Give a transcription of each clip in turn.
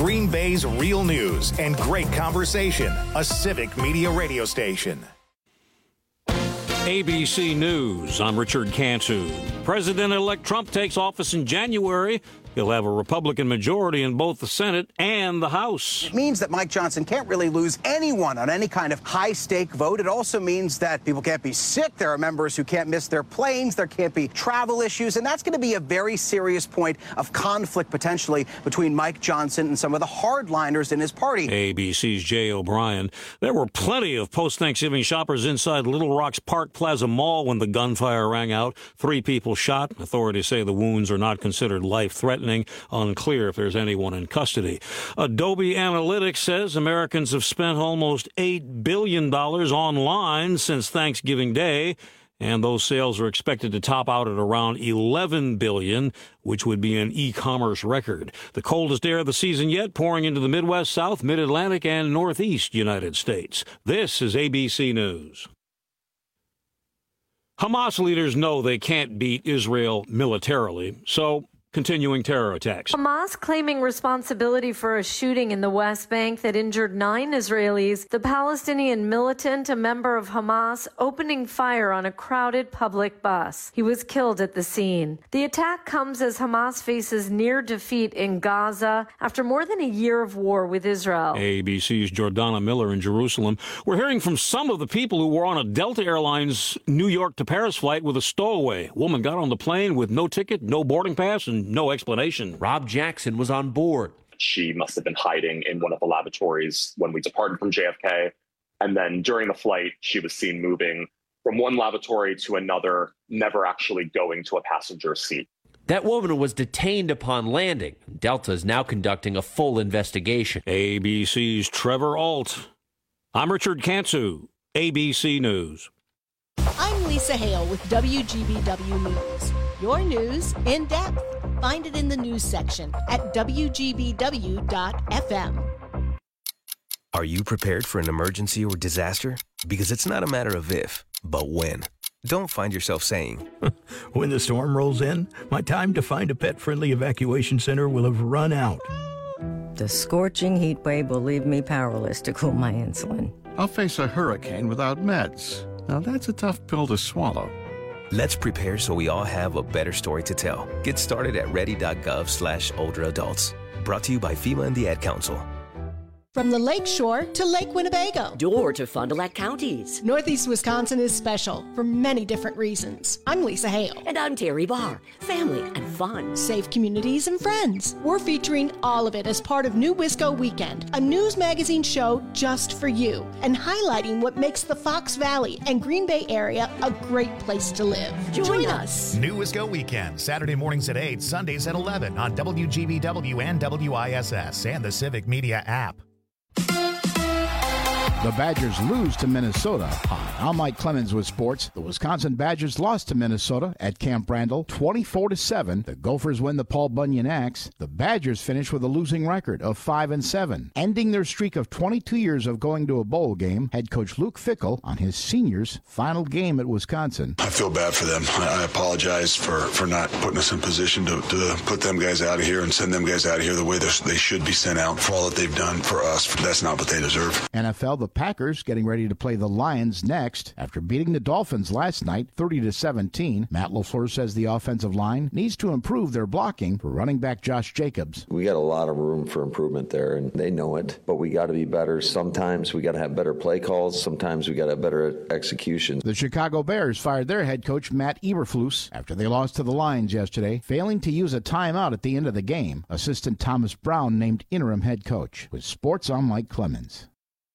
Green Bay's real news and great conversation. A Civic Media radio station. ABC News, I'm Richard Cantu. President-elect Trump takes office in January. He'll have a Republican majority in both the Senate and the House. It means that Mike Johnson can't really lose anyone on any kind of high-stake vote. It also means that people can't be sick. There are members who can't miss their planes. There can't be travel issues. And that's going to be a very serious point of conflict, potentially, between Mike Johnson and some of the hardliners in his party. ABC's Jay O'Brien. There were plenty of post-Thanksgiving shoppers inside Little Rock's Park Plaza Mall when the gunfire rang out. 3 people shot. Authorities say the wounds are not considered life-threatening. Unclear if there's anyone in custody. Adobe Analytics says Americans have spent almost $8 billion online since Thanksgiving Day, and those sales are expected to top out at around $11 billion, which would be an e-commerce record. The coldest air of the season yet, pouring into the Midwest, South, Mid-Atlantic, and Northeast United States. This is ABC News. Hamas leaders know they can't beat Israel militarily, so continuing terror attacks. Hamas claiming responsibility for a shooting in the West Bank that injured 9 Israelis. The Palestinian militant, a member of Hamas, opening fire on a crowded public bus. He was killed at the scene. The attack comes as Hamas faces near defeat in Gaza after more than a year of war with Israel. ABC's Jordana Miller in Jerusalem. We're hearing from some of the people who were on a Delta Airlines New York to Paris flight with a stowaway. Woman got on the plane with no ticket, no boarding pass, and no explanation. Rob Jackson was on board. She must have been hiding in one of the lavatories when we departed from JFK. And then during the flight, she was seen moving from one lavatory to another, never actually going to a passenger seat. That woman was detained upon landing. Delta is now conducting a full investigation. ABC's Trevor Ault. I'm Richard Cantu, ABC News. I'm Lisa Hale with WGBW News. Your news in depth. Find it in the news section at WGBW.FM. Are you prepared for an emergency or disaster? Because it's not a matter of if, but when. Don't find yourself saying, when the storm rolls in, my time to find a pet-friendly evacuation center will have run out. The scorching heat wave will leave me powerless to cool my insulin. I'll face a hurricane without meds. Now that's a tough pill to swallow. Let's prepare so we all have a better story to tell. Get started at ready.gov/older adults. Brought to you by FEMA and the Ad Council. From the Lake Shore to Lake Winnebago. Door to Fond du Lac counties. Northeast Wisconsin is special for many different reasons. I'm Lisa Hale. And I'm Terry Barr. Family and fun. Safe communities and friends. We're featuring all of it as part of New Wisco Weekend, a news magazine show just for you, and highlighting what makes the Fox Valley and Green Bay area a great place to live. Join us. New Wisco Weekend, Saturday mornings at 8, Sundays at 11 on WGBW and WISS and the Civic Media app. The Badgers lose to Minnesota. Hi, I'm Mike Clemens with sports. The Wisconsin Badgers lost to Minnesota at Camp Randall 24-7. The Gophers win the Paul Bunyan Axe. The Badgers finish with a losing record of 5-7. Ending their streak of 22 years of going to a bowl game, head coach Luke Fickell on his seniors' final game at Wisconsin. I feel bad for them. I apologize for not putting us in position to put them guys out of here and send them guys out of here the way they should be sent out for all that they've done for us. That's not what they deserve. NFL, the Packers getting ready to play the Lions next. After beating the Dolphins last night 30-17, Matt LaFleur says the offensive line needs to improve their blocking for running back Josh Jacobs. We got a lot of room for improvement there, and they know it, but we got to be better. Sometimes we got to have better play calls. Sometimes we got to have better execution. The Chicago Bears fired their head coach Matt Eberflus after they lost to the Lions yesterday, failing to use a timeout at the end of the game. Assistant Thomas Brown named interim head coach. With sports, I'm Mike Clemens.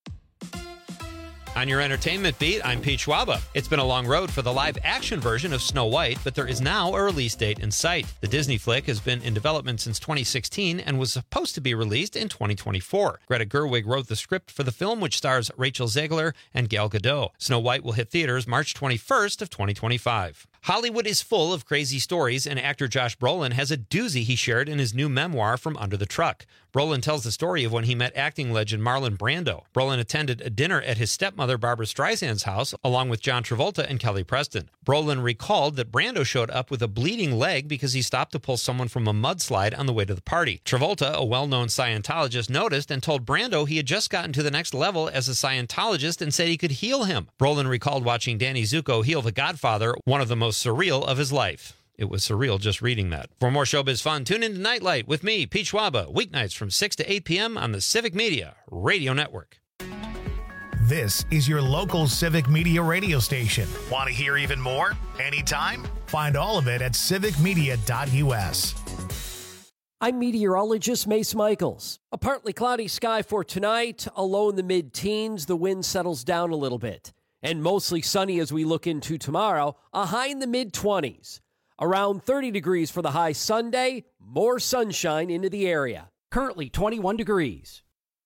On your entertainment beat, I'm Pete Schwaba. It's been a long road for the live-action version of Snow White, but there is now a release date in sight. The Disney flick has been in development since 2016 and was supposed to be released in 2024. Greta Gerwig wrote the script for the film, which stars Rachel Zegler and Gal Gadot. Snow White will hit theaters March 21st of 2025. Hollywood is full of crazy stories, and actor Josh Brolin has a doozy he shared in his new memoir, From Under the Truck. Brolin tells the story of when he met acting legend Marlon Brando. Brolin attended a dinner at his stepmother Barbara Streisand's house, along with John Travolta and Kelly Preston. Brolin recalled that Brando showed up with a bleeding leg because he stopped to pull someone from a mudslide on the way to the party. Travolta, a well-known Scientologist, noticed and told Brando he had just gotten to the next level as a Scientologist and said he could heal him. Brolin recalled watching Danny Zuko heal The Godfather, one of the most surreal of his life. It was surreal just reading that. For more showbiz fun, tune in to Nightlight with me, Pete Schwaba, weeknights from 6 to 8 p.m. on the Civic Media Radio Network. This is your local Civic Media radio station. Want to hear even more? Anytime? Find all of it at civicmedia.us. I'm meteorologist Mace Michaels. A partly cloudy sky for tonight, a low in the mid-teens. The wind settles down a little bit. And mostly sunny as we look into tomorrow, a high in the mid-20s. Around 30 degrees for the high Sunday, more sunshine into the area. Currently 21 degrees.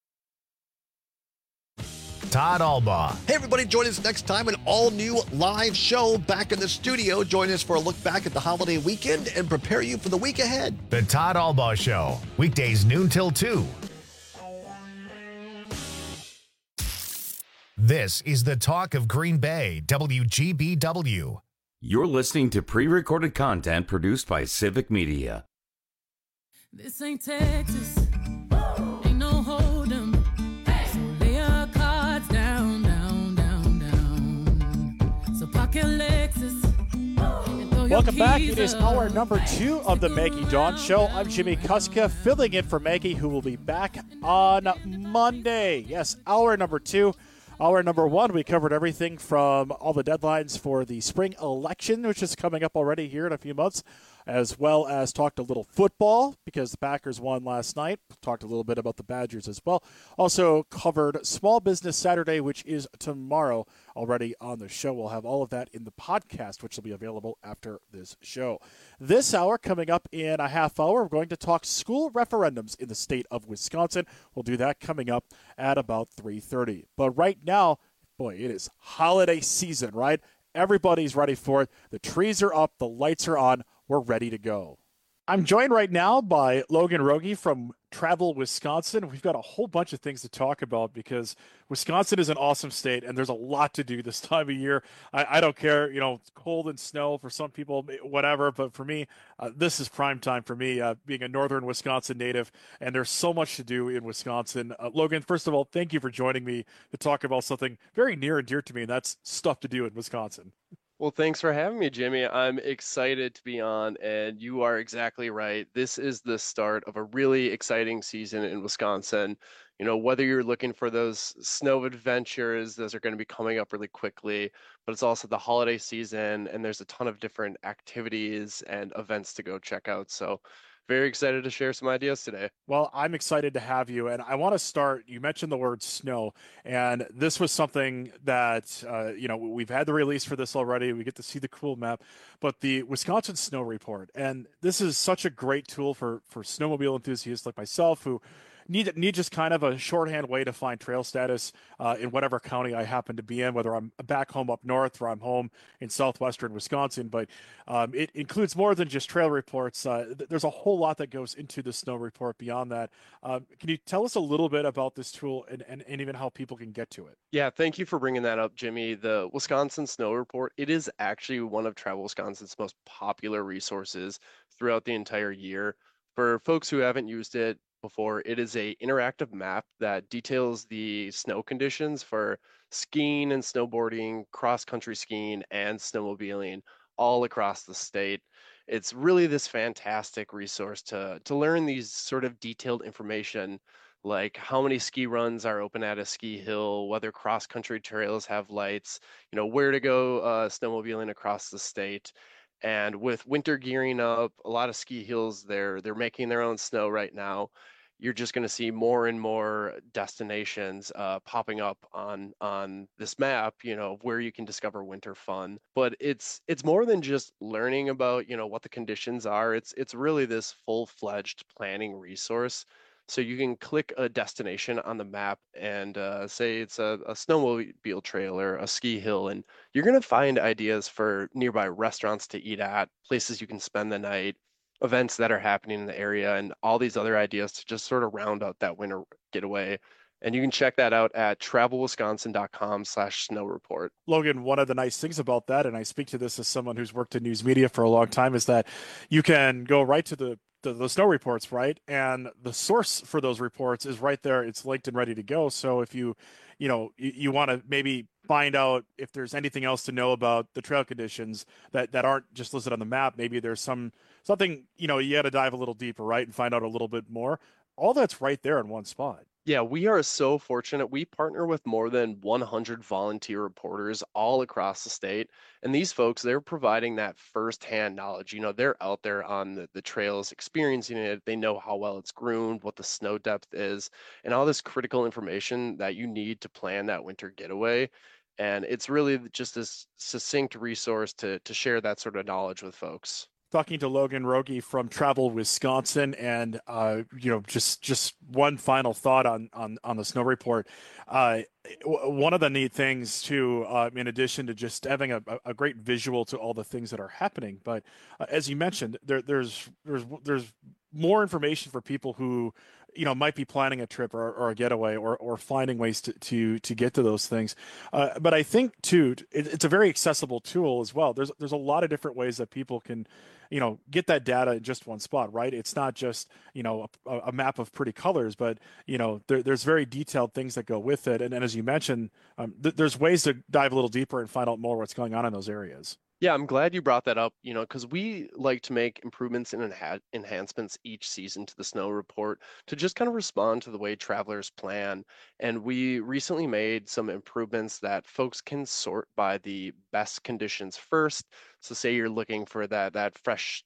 Todd Albaugh. Hey, everybody, join us next time, an all-new live show back in the studio. Join us for a look back at the holiday weekend and prepare you for the week ahead. The Todd Albaugh Show, weekdays noon till 2. This is the talk of Green Bay, WGBW. You're listening to pre-recorded content produced by Civic Media. This ain't Texas. Ain't no hold 'em. So lay your cards down, down, down, down. So park your Lexus. Welcome back. It is hour number 2 of the Maggie Dawn Show. I'm Jimmy Kuska, filling in for Maggie, who will be back on Monday. Yes, hour number 2. Hour number 1, we covered everything from all the deadlines for the spring election, which is coming up already here in a few months, as well as talked a little football because the Packers won last night. Talked a little bit about the Badgers as well. Also covered Small Business Saturday, which is tomorrow already on the show. We'll have all of that in the podcast, which will be available after this show. This hour, coming up in a half hour, we're going to talk school referendums in the state of Wisconsin. We'll do that coming up at about 3:30. But right now, boy, it is holiday season, right? Everybody's ready for it. The trees are up. The lights are on. We're ready to go. I'm joined right now by Logan Rogie from Travel Wisconsin. We've got a whole bunch of things to talk about because Wisconsin is an awesome state and there's a lot to do this time of year. I don't care, it's cold and snow for some people, whatever, but for me, this is prime time for me, being a northern Wisconsin native, and there's so much to do in Wisconsin. Logan, first of all, thank you for joining me to talk about something very near and dear to me, and that's stuff to do in Wisconsin. Well, thanks for having me, Jimmy. I'm excited to be on, and you are exactly right. This is the start of a really exciting season in Wisconsin. Whether you're looking for those snow adventures, those are going to be coming up really quickly, but it's also the holiday season, and there's a ton of different activities and events to go check out. So very excited to share some ideas today. Well, I'm excited to have you. And I want to start, you mentioned the word snow, and this was something that, we've had the release for this already. We get to see the cool map, but the Wisconsin Snow Report. And this is such a great tool for snowmobile enthusiasts like myself who need just kind of a shorthand way to find trail status in whatever county I happen to be in, whether I'm back home up north or I'm home in southwestern Wisconsin. But it includes more than just trail reports. There's a whole lot that goes into the snow report beyond that. Can you tell us a little bit about this tool and even how people can get to it? Yeah, thank you for bringing that up, Jimmy. The Wisconsin Snow Report, it is actually one of Travel Wisconsin's most popular resources throughout the entire year. For folks who haven't used it before, it is a interactive map that details the snow conditions for skiing and snowboarding, cross-country skiing, and snowmobiling all across the state. It's really this fantastic resource to learn these sort of detailed information, like how many ski runs are open at a ski hill, whether cross-country trails have lights, where to go snowmobiling across the state. And with winter gearing up, a lot of ski hills, they're making their own snow right now. You're just going to see more and more destinations popping up on this map, where you can discover winter fun. But it's more than just learning about, what the conditions are. It's really this full-fledged planning resource. So you can click a destination on the map and say it's a snowmobile trail or a ski hill, and you're going to find ideas for nearby restaurants to eat at, places you can spend the night, events that are happening in the area, and all these other ideas to just sort of round out that winter getaway. And you can check that out at travelwisconsin.com/snow report. Logan, one of the nice things about that, and I speak to this as someone who's worked in news media for a long time, is that you can go right to the snow reports, right? And the source for those reports is right there. It's linked and ready to go. So if you want to maybe find out if there's anything else to know about the trail conditions that aren't just listed on the map, maybe there's something, you got to dive a little deeper, right? And find out a little bit more. All that's right there in one spot. Yeah, we are so fortunate. We partner with more than 100 volunteer reporters all across the state. And these folks, they're providing that firsthand knowledge. They're out there on the trails, experiencing it. They know how well it's groomed, what the snow depth is, and all this critical information that you need to plan that winter getaway. And it's really just this succinct resource to share that sort of knowledge with folks. Talking to Logan Rogie from Travel Wisconsin, and just one final thought on the snow report. One of the neat things too, in addition to just having a great visual to all the things that are happening, but as you mentioned, there's more information for people who might be planning a trip or a getaway or finding ways to get to those things. But I think too, it's a very accessible tool as well. There's a lot of different ways that people can get that data in just one spot, right? It's not just a map of pretty colors, but there's very detailed things that go with it. And as you mentioned, there's ways to dive a little deeper and find out more what's going on in those areas. Yeah, I'm glad you brought that up, because we like to make improvements and enhancements each season to the snow report to just kind of respond to the way travelers plan. And we recently made some improvements that folks can sort by the best conditions first. So say you're looking for that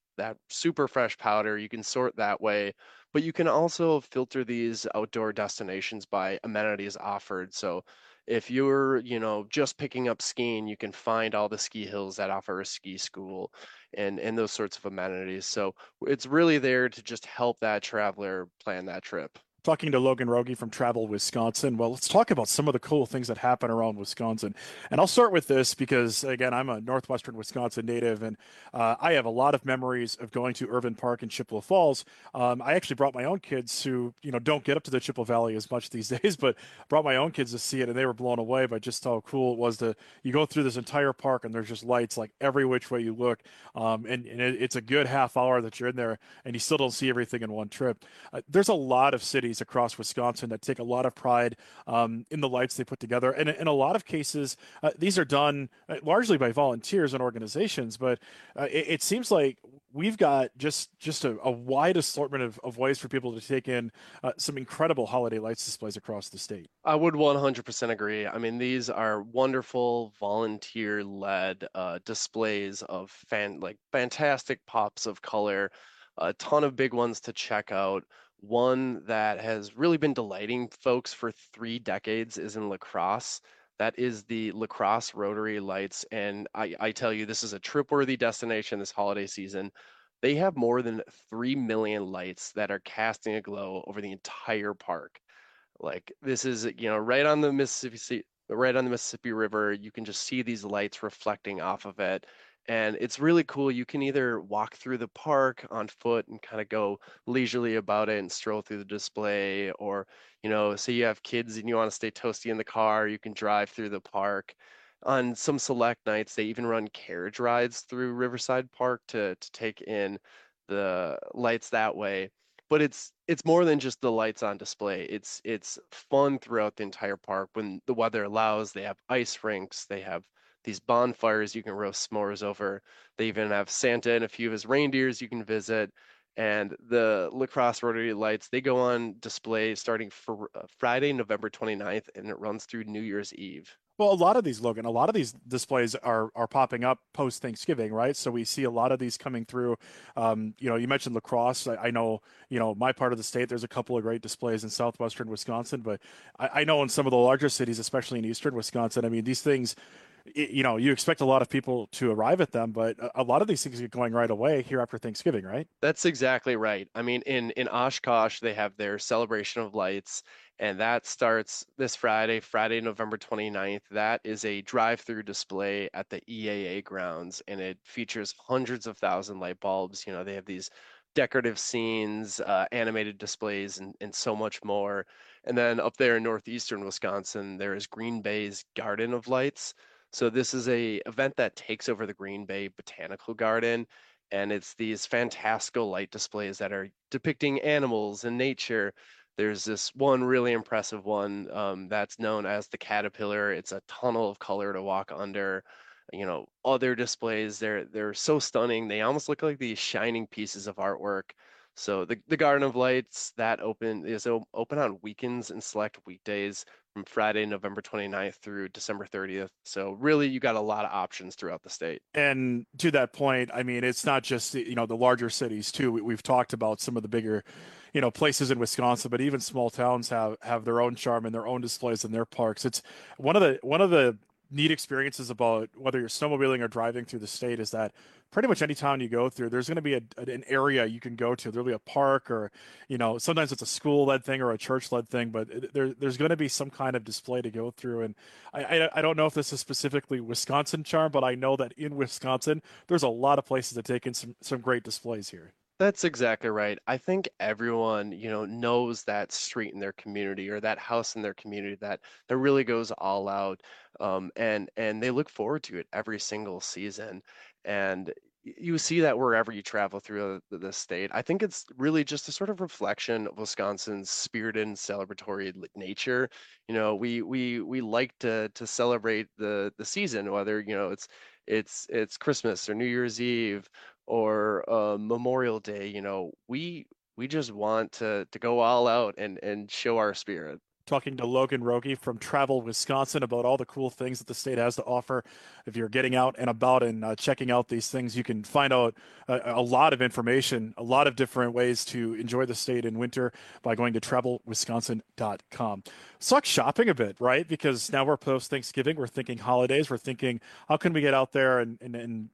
super fresh powder, you can sort that way. But you can also filter these outdoor destinations by amenities offered. So if you're, just picking up skiing, you can find all the ski hills that offer a ski school and those sorts of amenities. So it's really there to just help that traveler plan that trip. Talking to Logan Rogie from Travel Wisconsin. Well, let's talk about some of the cool things that happen around Wisconsin. And I'll start with this because, again, I'm a Northwestern Wisconsin native, and I have a lot of memories of going to Irvin Park in Chippewa Falls. I actually brought my own kids who, don't get up to the Chippewa Valley as much these days, but brought my own kids to see it, and they were blown away by just how cool it was you go through this entire park, and there's just lights like every which way you look. And it's a good half hour that you're in there, and you still don't see everything in one trip. There's a lot of cities across Wisconsin that take a lot of pride in the lights they put together. And in a lot of cases, these are done largely by volunteers and organizations, but it seems like we've got just a wide assortment of ways for people to take in some incredible holiday lights displays across the state. I would 100% agree. I mean, these are wonderful volunteer-led displays of fantastic pops of color, a ton of big ones to check out. One that has really been delighting folks for 3 decades is in La Crosse. That is the La Crosse Rotary Lights. And I tell you, this is a trip-worthy destination this holiday season. They have more than 3 million lights that are casting a glow over the entire park. Like, this is, right on the Mississippi River. You can just see these lights reflecting off of it. And it's really cool. You can either walk through the park on foot and kind of go leisurely about it and stroll through the display, or, say you have kids and you want to stay toasty in the car, you can drive through the park. On some select nights, they even run carriage rides through Riverside Park to take in the lights that way. But it's more than just the lights on display. It's fun throughout the entire park. When the weather allows, they have ice rinks, they have these bonfires you can roast s'mores over. They even have Santa and a few of his reindeers you can visit. And the La Crosse Rotary Lights, they go on display starting for Friday, November 29th, and it runs through New Year's Eve. Well, a lot of these displays are popping up post Thanksgiving, right? So we see a lot of these coming through. You mentioned La Crosse. I know, my part of the state, there's a couple of great displays in southwestern Wisconsin, but I know in some of the larger cities, especially in eastern Wisconsin, I mean, these things, you expect a lot of people to arrive at them, but a lot of these things get going right away here after Thanksgiving, right? That's exactly right. I mean, in Oshkosh, they have their Celebration of Lights, and that starts this Friday, November 29th. That is a drive-through display at the EAA grounds, and it features hundreds of thousand light bulbs. They have these decorative scenes, animated displays, and so much more. And then up there in northeastern Wisconsin, there is Green Bay's Garden of Lights. So this is a event that takes over the Green Bay Botanical Garden, and it's these fantastical light displays that are depicting animals and nature. There's this one really impressive one that's known as the Caterpillar. It's a tunnel of color to walk under. Other displays, they're so stunning. They almost look like these shining pieces of artwork. So the Garden of Lights is open on weekends and select weekdays from Friday, November 29th through December 30th. So really, you got a lot of options throughout the state. And to that point, I mean, it's not just the larger cities too. We've talked about some of the bigger, places in Wisconsin, but even small towns have their own charm and their own displays in their parks. It's one of the neat experiences about whether you're snowmobiling or driving through the state is that pretty much any town you go through, there's going to be an area you can go to. There'll be a park, or sometimes it's a school-led thing or a church-led thing, but there's going to be some kind of display to go through. And I don't know if this is specifically Wisconsin charm, but I know that in Wisconsin there's a lot of places that take in some great displays here. That's exactly right. I think everyone, knows that street in their community or that house in their community that really goes all out, and they look forward to it every single season. And you see that wherever you travel through the state. I think it's really just a sort of reflection of Wisconsin's spirited and celebratory nature. We like to celebrate the season, whether it's Christmas or New Year's Eve or Memorial Day. We just want to go all out and show our spirit. Talking to Logan Rogie from Travel Wisconsin about all the cool things that the state has to offer. If you're getting out and about and checking out these things, you can find out a lot of information, a lot of different ways to enjoy the state in winter by going to travelwisconsin.com. Suck shopping a bit, right? Because now we're post Thanksgiving, we're thinking holidays, we're thinking how can we get out there and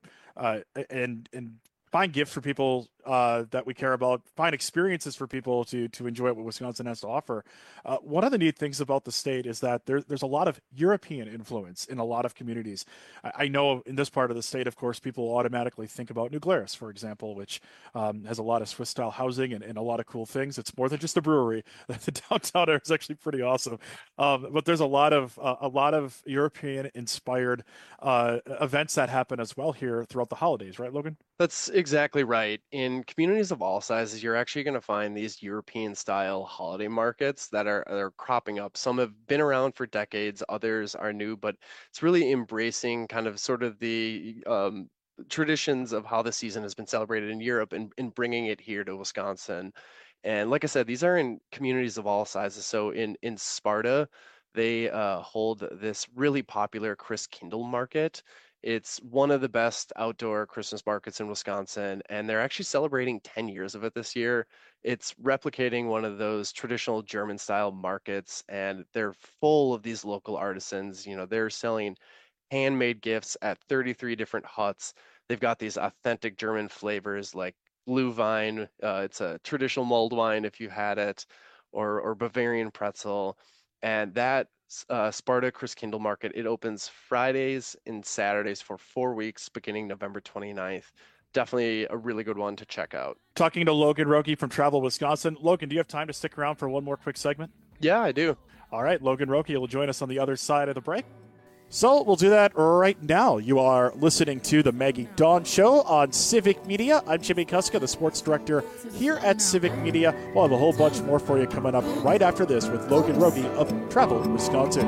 find gifts for people that we care about, find experiences for people to enjoy what Wisconsin has to offer. One of the neat things about the state is that there's a lot of European influence in a lot of communities. I know in this part of the state, of course, people automatically think about New Glarus, for example, which has a lot of Swiss-style housing and a lot of cool things. It's more than just a brewery. The downtown area is actually pretty awesome. But there's a lot of European-inspired events that happen as well here throughout the holidays, right, Logan? That's exactly right. In communities of all sizes, you're actually going to find these European-style holiday markets that are cropping up. Some have been around for decades, others are new, but it's really embracing kind of sort of the traditions of how the season has been celebrated in Europe and bringing it here to Wisconsin. And like I said, these are in communities of all sizes. So in Sparta, they hold this really popular Christkindl market. It's one of the best outdoor Christmas markets in Wisconsin, and they're actually celebrating 10 years of it this year. It's replicating one of those traditional German-style markets, and they're full of these local artisans. They're selling handmade gifts at 33 different huts. They've got these authentic German flavors like Glühwein. It's a traditional mulled wine if you had it, or Bavarian pretzel. And that Sparta Christkindl Market, it opens Fridays and Saturdays for 4 weeks beginning November 29th. Definitely a really good one to check out. Talking to Logan Rogie from Travel Wisconsin. Logan, do you have time to stick around for one more quick segment? Yeah, I do. All right, Logan Rogie will join us on the other side of the break. So we'll do that right now. You are listening to the Maggie Dawn Show on Civic Media. I'm Jimmy Kuska, the sports director here at Civic Media. We'll have a whole bunch more for you coming up right after this with Logan Rogie of Travel Wisconsin.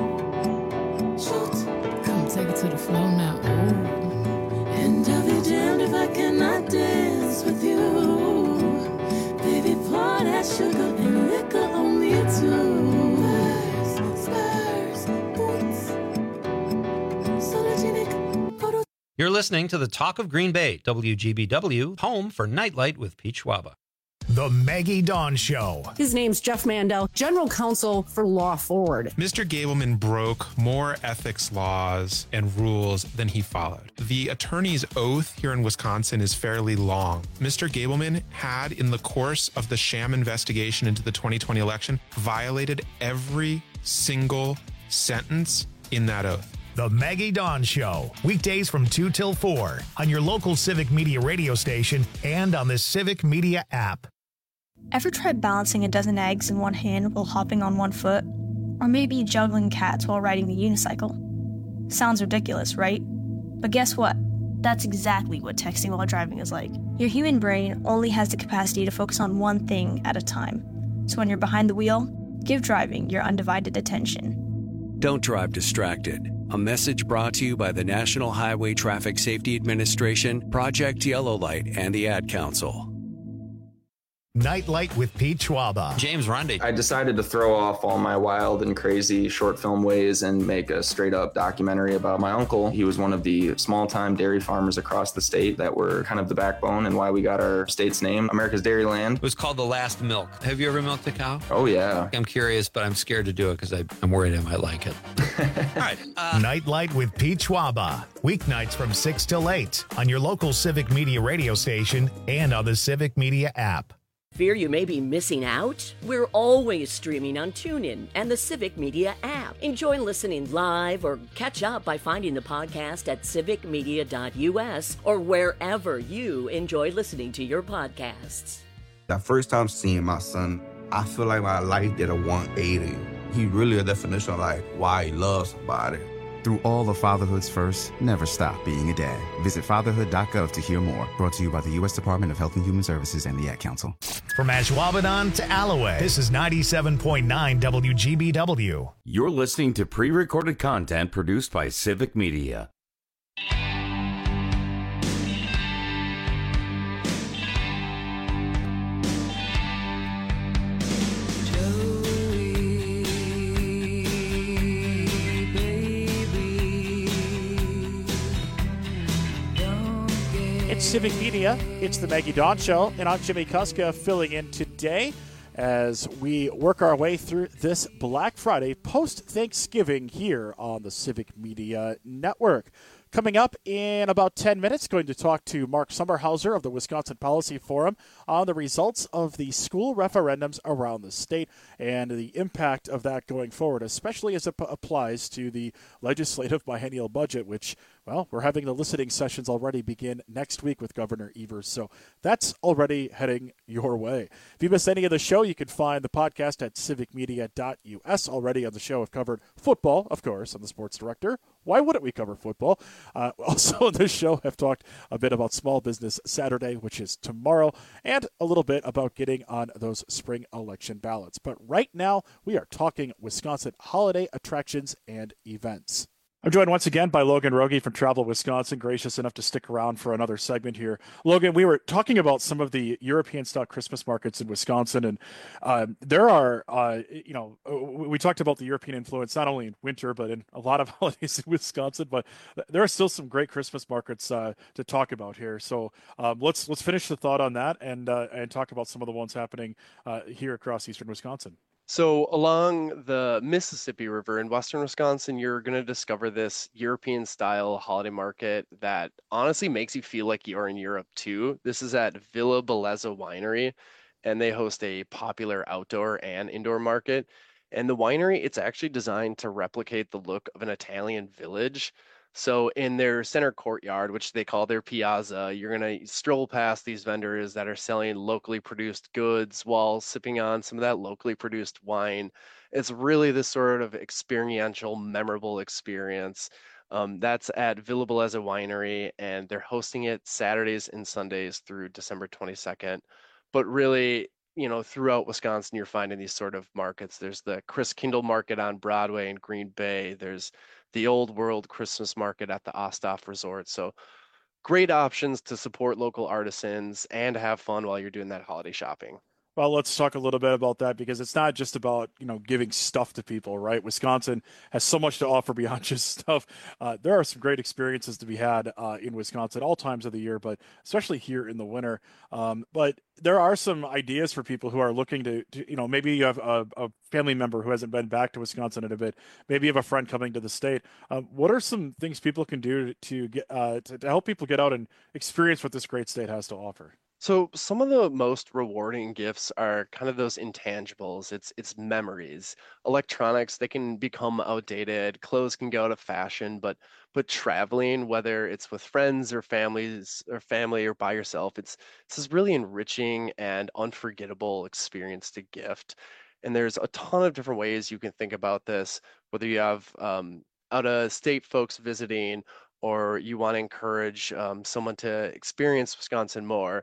Come take it to the floor now. Ooh. And I'll be damned if I cannot dance with you. Baby, pour that sugar and liquor on me too. You're listening to the Talk of Green Bay, WGBW, home for Nightlight with Pete Schwaba. The Maggie Dawn Show. His name's Jeff Mandel, General Counsel for Law Forward. Mr. Gableman broke more ethics laws and rules than he followed. The attorney's oath here in Wisconsin is fairly long. Mr. Gableman had, in the course of the sham investigation into the 2020 election, violated every single sentence in that oath. The Maggie Dawn Show, weekdays from 2 till 4 on your local Civic Media radio station and on the Civic Media app. Ever tried balancing a dozen eggs in one hand while hopping on one foot? Or maybe juggling cats while riding a unicycle? Sounds ridiculous, right? But guess what? That's exactly what texting while driving is like. Your human brain only has the capacity to focus on one thing at a time. So when you're behind the wheel, give driving your undivided attention. Don't drive distracted. A message brought to you by the National Highway Traffic Safety Administration, Project Yellow Light, and the Ad Council. Nightlight with Pete Schwaba. James Rundy. I decided to throw off all my wild and crazy short film ways and make a straight up documentary about my uncle. He was one of the small time dairy farmers across the state that were kind of the backbone and why we got our state's name, America's Dairyland. It was called The Last Milk. Have you ever milked a cow? Oh, yeah. I'm curious, but I'm scared to do it because I'm worried I might like it. All right. Nightlight with Pete Schwaba. Weeknights from 6 till 8 on your local Civic Media radio station and on the Civic Media app. Fear you may be missing out? We're always streaming on TuneIn and the Civic Media app. Enjoy listening live or catch up by finding the podcast at civicmedia.us or wherever you enjoy listening to your podcasts. The first time seeing my son, I feel like my life did a 180. He really a definition of like why he loves somebody. Through all of fatherhood's first, never stop being a dad. Visit fatherhood.gov to hear more. Brought to you by the U.S. Department of Health and Human Services and the Ad Council. From Ashwaubenon to Alloway, this is 97.9 WGBW. You're listening to pre-recorded content produced by Civic Media. It's Civic Media, it's the Maggie Dawn Show, and I'm Jimmy Kuska filling in today as we work our way through this Black Friday post-Thanksgiving here on the Civic Media Network. Coming up in about 10 minutes, going to talk to Mark Sommerhauser of the Wisconsin Policy Forum on the results of the school referendums around the state and the impact of that going forward, especially as it applies to the legislative biennial budget, which, well, we're having the listening sessions already begin next week with Governor Evers. So that's already heading your way. If you missed any of the show, you can find the podcast at civicmedia.us. Already on the show, I've covered football, of course. I'm the sports director. Why wouldn't we cover football? Also on this show, I've talked a bit about Small Business Saturday, which is tomorrow, and a little bit about getting on those spring election ballots. But right now, we are talking Wisconsin holiday attractions and events. I'm joined once again by Logan Rogie from Travel Wisconsin, gracious enough to stick around for another segment here. Logan, we were talking about some of the European-style Christmas markets in Wisconsin, and there are, we talked about the European influence not only in winter, but in a lot of holidays in Wisconsin, but there are still some great Christmas markets to talk about here. So let's finish the thought on that and talk about some of the ones happening here across eastern Wisconsin. So along the Mississippi River in western Wisconsin, you're going to discover this European-style holiday market that honestly makes you feel like you're in Europe too. This is at Villa Bellezza Winery, and they host a popular outdoor and indoor market. And the winery, it's actually designed to replicate the look of an Italian village. So in their center courtyard, which they call their piazza, you're going to stroll past these vendors that are selling locally produced goods while sipping on some of that locally produced wine. It's really this sort of experiential, memorable experience. That's at Villa Bellezza Winery, and they're hosting it Saturdays and Sundays through December 22nd. But really, throughout Wisconsin, you're finding these sort of markets. There's the Chris Kindle Market on Broadway in Green Bay. There's the Old World Christmas Market at the Osthoff Resort. So great options to support local artisans and have fun while you're doing that holiday shopping. Well, let's talk a little bit about that, because it's not just about, giving stuff to people, right? Wisconsin has so much to offer beyond just stuff. There are some great experiences to be had in Wisconsin all times of the year, but especially here in the winter. But there are some ideas for people who are looking to maybe you have a family member who hasn't been back to Wisconsin in a bit. Maybe you have a friend coming to the state. What are some things people can do to get to help people get out and experience what this great state has to offer? So some of the most rewarding gifts are kind of those intangibles. It's memories. Electronics, they can become outdated. Clothes can go out of fashion, but traveling, whether it's with friends or family or by yourself, it's this really enriching and unforgettable experience to gift. And there's a ton of different ways you can think about this, whether you have out of state folks visiting, or you want to encourage someone to experience Wisconsin more.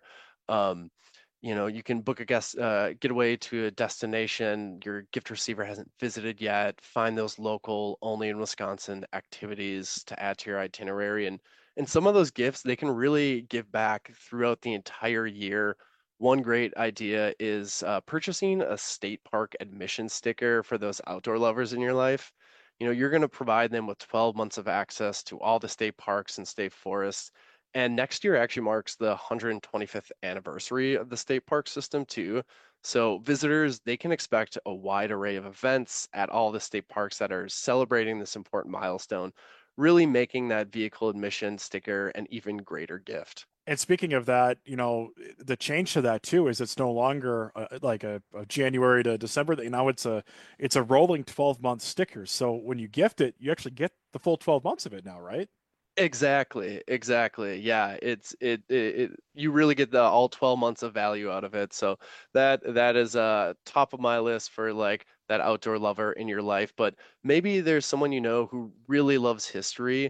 You can book a getaway to a destination your gift receiver hasn't visited yet. Find those local, only in Wisconsin activities to add to your itinerary. And some of those gifts, they can really give back throughout the entire year. One great idea is purchasing a state park admission sticker for those outdoor lovers in your life. You're going to provide them with 12 months of access to all the state parks and state forests. And next year actually marks the 125th anniversary of the state park system too. So visitors, they can expect a wide array of events at all the state parks that are celebrating this important milestone, really making that vehicle admission sticker an even greater gift. And speaking of that, the change to that too is it's no longer like a January to December. Now it's a rolling 12-month sticker. So when you gift it, you actually get the full 12 months of it now, right? Exactly. Yeah, you really get the all 12 months of value out of it. So that is top of my list for like that outdoor lover in your life. But maybe there's someone who really loves history.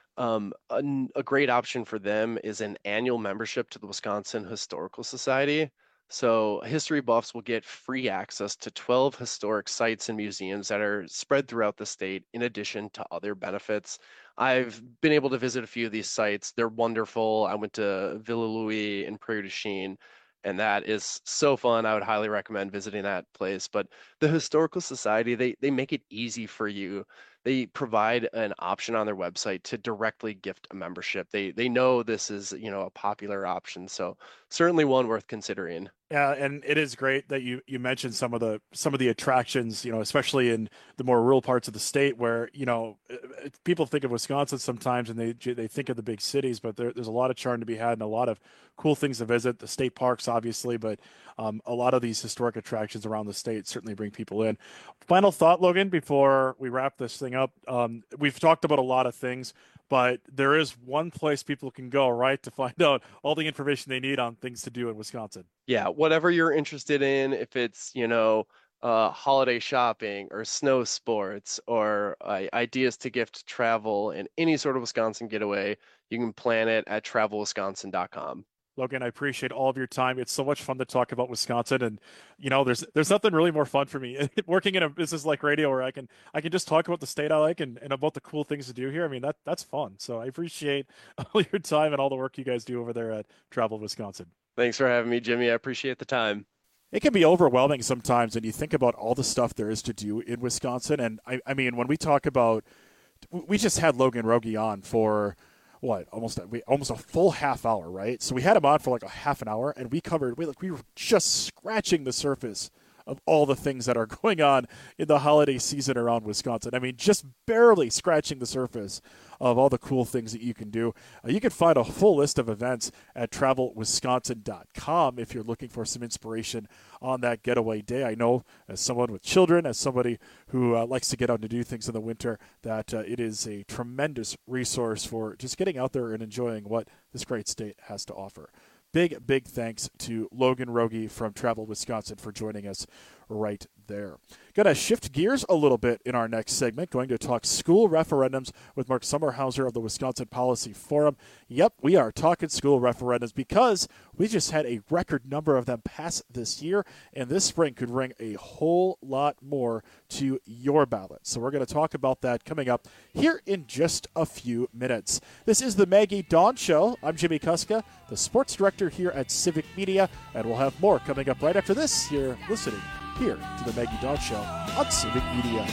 A great option for them is an annual membership to the Wisconsin Historical Society. So history buffs will get free access to 12 historic sites and museums that are spread throughout the state, in addition to other benefits. I've been able to visit a few of these sites. They're wonderful. I went to Villa Louis and Prairie du Chien, and that is so fun. I would highly recommend visiting that place. But the Historical Society, they make it easy for you. They provide an option on their website to directly gift a membership. They know this is, a popular option. So certainly one worth considering. Yeah, and it is great that you mentioned some of the attractions, especially in the more rural parts of the state where, people think of Wisconsin sometimes and they think of the big cities, but there's a lot of charm to be had and a lot of cool things to visit. The state parks, obviously, but a lot of these historic attractions around the state certainly bring people in. Final thought, Logan, before we wrap this thing up. We've talked about a lot of things, but there is one place people can go, right, to find out all the information they need on things to do in Wisconsin. Yeah, whatever you're interested in, if it's, holiday shopping or snow sports or ideas to gift travel and any sort of Wisconsin getaway, you can plan it at travelwisconsin.com. Logan, I appreciate all of your time. It's so much fun to talk about Wisconsin, and there's nothing really more fun for me working in a business like radio where I can just talk about the state I like and about the cool things to do here. I mean, that's fun. So I appreciate all your time and all the work you guys do over there at Travel Wisconsin. Thanks for having me, Jimmy. I appreciate the time. It can be overwhelming sometimes when you think about all the stuff there is to do in Wisconsin. And I mean, when we talk about, we just had Logan Rogie on for almost a full half hour, right? So we had him on for like a half an hour, and we were just scratching the surface of all the things that are going on in the holiday season around Wisconsin. I mean, just barely scratching the surface of all the cool things that you can do. You can find a full list of events at travelwisconsin.com if you're looking for some inspiration on that getaway day. I know as someone with children, as somebody who likes to get out and do things in the winter, that it is a tremendous resource for just getting out there and enjoying what this great state has to offer. Big thanks to Logan Rogie from Travel Wisconsin for joining us right there. Going to shift gears a little bit in our next segment. Going to talk school referendums with Mark Sommerhauser of the Wisconsin Policy Forum. Yep, we are talking school referendums because we just had a record number of them pass this year, and this spring could bring a whole lot more to your ballot. So we're going to talk about that coming up here in just a few minutes. This is the Maggie Dawn Show. I'm Jimmy Kuska, the sports director here at Civic Media, and we'll have more coming up right after this. You're listening here to the Maggie Dawn Show on Civic Media.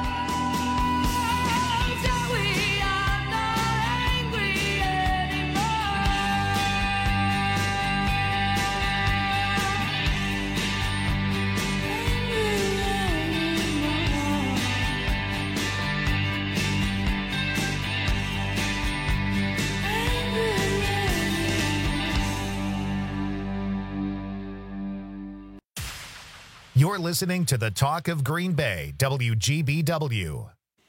You're listening to the Talk of Green Bay, WGBW.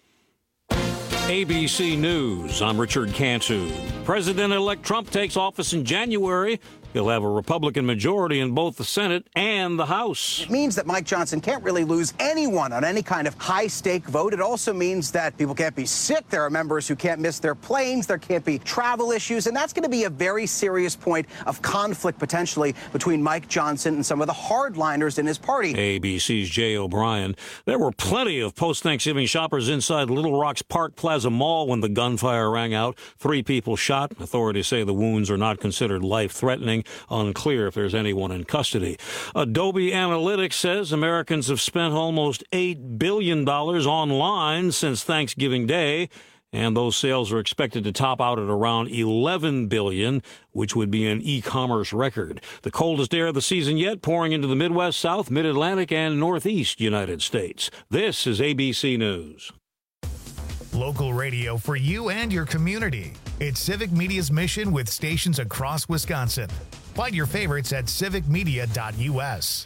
ABC News, I'm Richard Cantu. President-elect Trump takes office in January. He'll have a Republican majority in both the Senate and the House. It means that Mike Johnson can't really lose anyone on any kind of high-stake vote. It also means that people can't be sick. There are members who can't miss their planes. There can't be travel issues. And that's going to be a very serious point of conflict, potentially, between Mike Johnson and some of the hardliners in his party. ABC's Jay O'Brien. There were plenty of post-Thanksgiving shoppers inside Little Rock's Park Plaza Mall when the gunfire rang out. 3 people shot. Authorities say the wounds are not considered life-threatening. Unclear if there's anyone in custody. Adobe Analytics says Americans have spent almost $8 billion online since Thanksgiving Day, and those sales are expected to top out at around $11 billion, which would be an e-commerce record. The coldest air of the season yet, pouring into the Midwest, South, Mid-Atlantic, and Northeast United States. This is ABC News. Local radio for you and your community. It's Civic Media's mission with stations across Wisconsin. Find your favorites at civicmedia.us.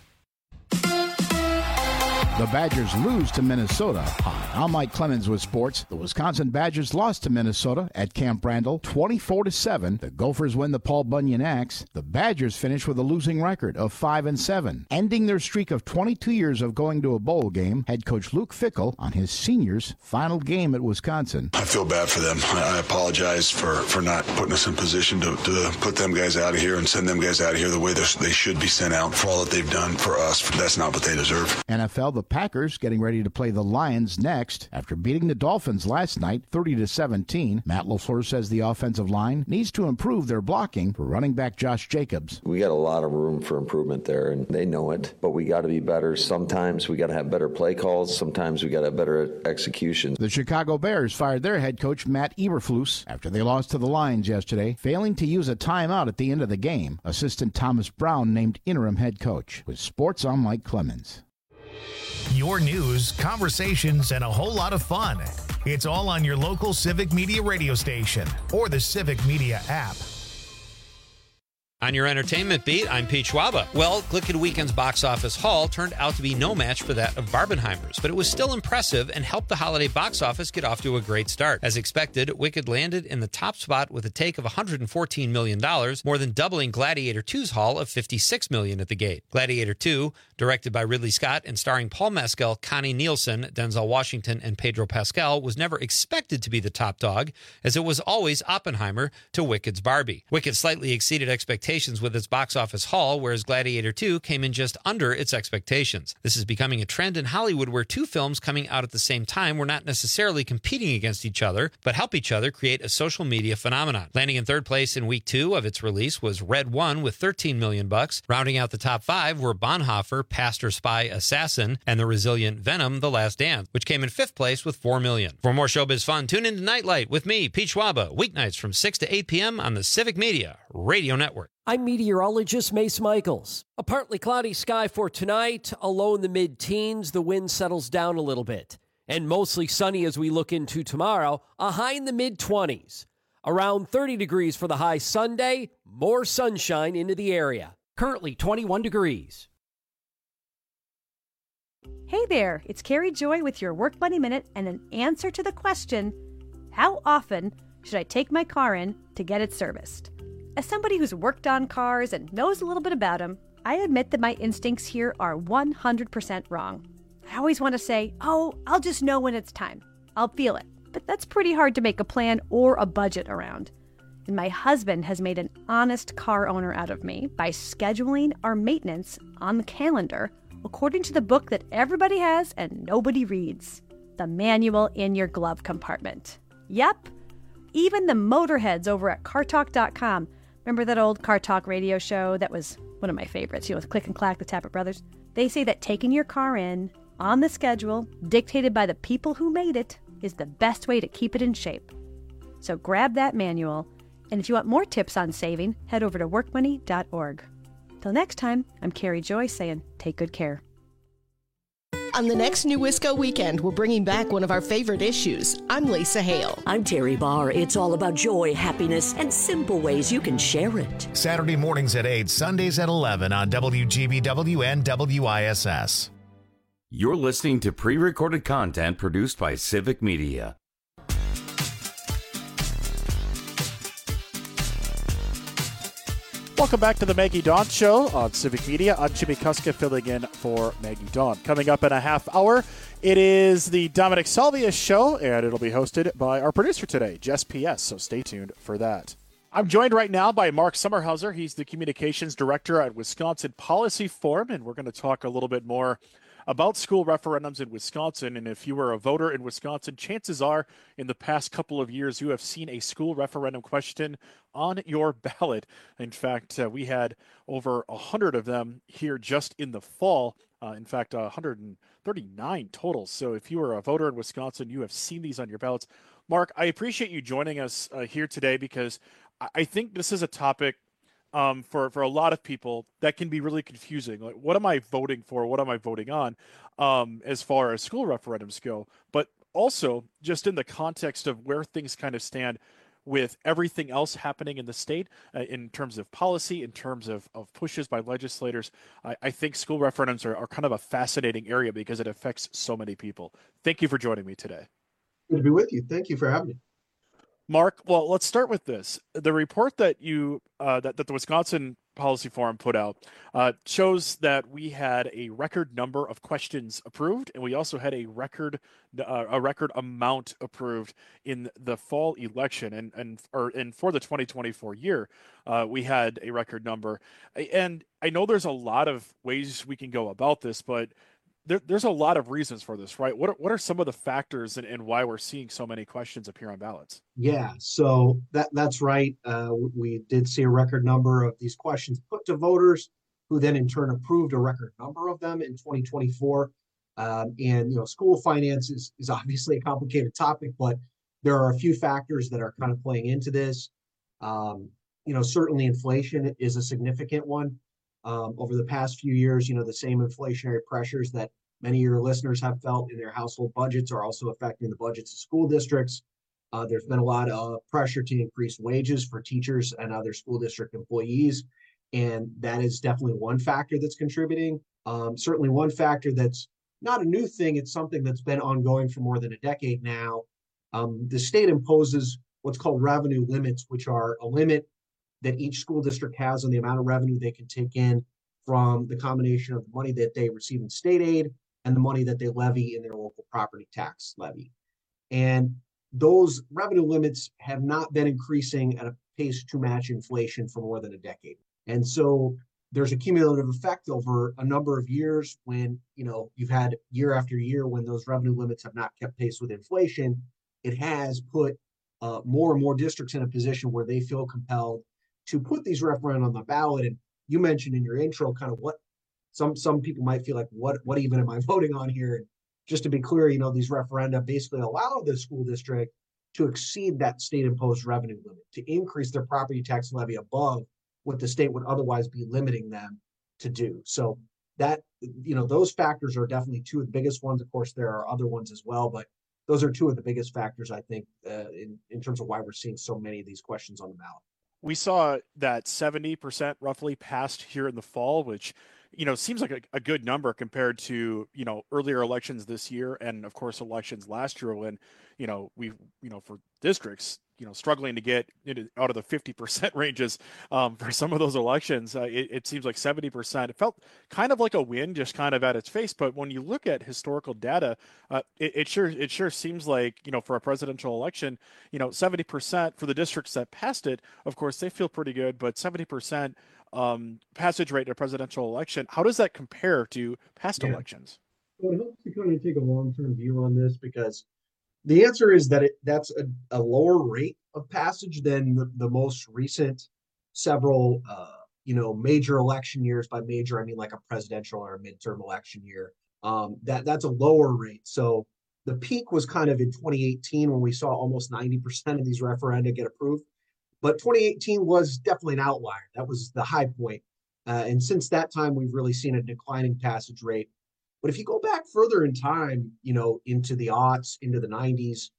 The Badgers lose to Minnesota. Hi, I'm Mike Clemens with sports. The Wisconsin Badgers lost to Minnesota at Camp Randall 24-7. The Gophers win the Paul Bunyan Axe. The Badgers finish with a losing record of 5-7. Ending their streak of 22 years of going to a bowl game, head coach Luke Fickell on his seniors' final game at Wisconsin. I feel bad for them. I apologize for not putting us in position to put them guys out of here and send them guys out of here the way they should be sent out for all that they've done for us. That's not what they deserve. NFL, the Packers getting ready to play the Lions next. After beating the Dolphins last night 30-17, Matt LaFleur says the offensive line needs to improve their blocking for running back Josh Jacobs. We got a lot of room for improvement there, and they know it, but we got to be better. Sometimes we got to have better play calls. Sometimes we got to have better execution. The Chicago Bears fired their head coach Matt Eberflus after they lost to the Lions yesterday, failing to use a timeout at the end of the game. Assistant Thomas Brown named interim head coach. With sports, I'm Mike Clemens. Your news, conversations, and a whole lot of fun. It's all on your local Civic Media radio station or the Civic Media app. On your entertainment beat, I'm Pete Schwaba. Well, Glickman Weekend's box office haul turned out to be no match for that of Barbenheimer's, but it was still impressive and helped the holiday box office get off to a great start. As expected, Wicked landed in the top spot with a take of $114 million, more than doubling Gladiator 2's haul of $56 million at the gate. Gladiator 2, directed by Ridley Scott and starring Paul Mescal, Connie Nielsen, Denzel Washington, and Pedro Pascal, was never expected to be the top dog, as it was always Oppenheimer to Wicked's Barbie. Wicked slightly exceeded expectations with its box office haul, whereas Gladiator 2 came in just under its expectations. This is becoming a trend in Hollywood where 2 films coming out at the same time were not necessarily competing against each other, but help each other create a social media phenomenon. Landing in third place in week 2 of its release was Red One with $13 million. Rounding out the top 5 were Bonhoeffer, Pastor Spy Assassin, and the resilient Venom, The Last Dance, which came in 5th place with $4 million. For more showbiz fun, tune into Nightlight with me, Pete Schwaba, weeknights from 6 to 8 p.m. on the Civic Media Radio Network. I'm meteorologist Mace Michaels. A partly cloudy sky for tonight, a low in the mid-teens, the wind settles down a little bit. And mostly sunny as we look into tomorrow, a high in the mid-20s. Around 30 degrees for the high Sunday, more sunshine into the area. Currently 21 degrees. Hey there, it's Carrie Joy with your Work Money Minute and an answer to the question, how often should I take my car in to get it serviced? As somebody who's worked on cars and knows a little bit about them, I admit that my instincts here are 100% wrong. I always want to say, oh, I'll just know when it's time. I'll feel it. But that's pretty hard to make a plan or a budget around. And my husband has made an honest car owner out of me by scheduling our maintenance on the calendar according to the book that everybody has and nobody reads, the manual in your glove compartment. Yep, even the motorheads over at cartalk.com. Remember that old Car Talk radio show that was one of my favorites, with Click and Clack, the Tappet Brothers? They say that taking your car in on the schedule, dictated by the people who made it, is the best way to keep it in shape. So grab that manual, and if you want more tips on saving, head over to workmoney.org. Till next time, I'm Carrie Joy saying, take good care. On the next New Wisco Weekend, we're bringing back one of our favorite issues. I'm Lisa Hale. I'm Terry Barr. It's all about joy, happiness, and simple ways you can share it. Saturday mornings at 8, Sundays at 11 on WGBW and WISS. You're listening to pre-recorded content produced by Civic Media. Welcome back to the Maggie Dawn Show on Civic Media. I'm Jimmy Kuska filling in for Maggie Dawn. Coming up in a half hour, it is the Dominic Salvia Show, and it'll be hosted by our producer today, Jess P.S., so stay tuned for that. I'm joined right now by Mark Sommerhauser. He's the Communications Director at Wisconsin Policy Forum, and we're going to talk a little bit more about school referendums in Wisconsin. And if you were a voter in Wisconsin, chances are in the past couple of years you have seen a school referendum question on your ballot. In fact, we had over 100 of them here just in the fall. In fact, 139 total. So if you were a voter in Wisconsin, you have seen these on your ballots. Mark, I appreciate you joining us here today because I think this is a topic for a lot of people that can be really confusing. Like, what am I voting for? What am I voting on as far as school referendums go? But also just in the context of where things kind of stand with everything else happening in the state in terms of policy, in terms of pushes by legislators. I think school referendums are kind of a fascinating area because it affects so many people. Thank you for joining me today. Good to be with you. Thank you for having me. Mark, well, let's start with this. The report that that the Wisconsin Policy Forum put out shows that we had a record number of questions approved, and we also had a record amount approved in the fall election, and for the 2024 year, we had a record number. And I know there's a lot of ways we can go about this, but there's a lot of reasons for this, right? What are some of the factors and why we're seeing so many questions appear on ballots? Yeah, so that's right. We did see a record number of these questions put to voters, who then in turn approved a record number of them in 2024. And school finance is obviously a complicated topic, but there are a few factors that are kind of playing into this. Certainly inflation is a significant one. Over the past few years, the same inflationary pressures that many of your listeners have felt in their household budgets are also affecting the budgets of school districts. There's been a lot of pressure to increase wages for teachers and other school district employees, and that is definitely one factor that's contributing. Certainly one factor that's not a new thing. It's something that's been ongoing for more than a decade now. The state imposes what's called revenue limits, which are a limit that each school district has on the amount of revenue they can take in from the combination of the money that they receive in state aid and the money that they levy in their local property tax levy. And those revenue limits have not been increasing at a pace to match inflation for more than a decade. And so there's a cumulative effect over a number of years when, you've had year after year when those revenue limits have not kept pace with inflation. It has put more and more districts in a position where they feel compelled to put these referenda on the ballot. And you mentioned in your intro kind of what some people might feel like, what even am I voting on here? And just to be clear, these referenda basically allow the school district to exceed that state imposed revenue limit, to increase their property tax levy above what the state would otherwise be limiting them to do. So that, those factors are definitely two of the biggest ones. Of course, there are other ones as well, but those are two of the biggest factors, I think, in terms of why we're seeing so many of these questions on the ballot. We saw that 70% roughly passed here in the fall, which seems like a good number compared to, earlier elections this year and, of course, elections last year when, for districts, struggling to get out of the 50% ranges for some of those elections. It seems like 70%. It felt kind of like a win, just kind of at its face. But when you look at historical data, it sure seems like, for a presidential election, 70% for the districts that passed it, of course, they feel pretty good, but 70% passage rate in a presidential election, how does that compare to past elections? Well, it helps to kind of take a long-term view on this, because the answer is that that's a lower rate of passage than the most recent several, major election years. By major, I mean like a presidential or a midterm election year. That's a lower rate. So the peak was kind of in 2018 when we saw almost 90% of these referenda get approved. But 2018 was definitely an outlier. That was the high point. And since that time, we've really seen a declining passage rate. But if you go back further in time, into the aughts, into the 90s,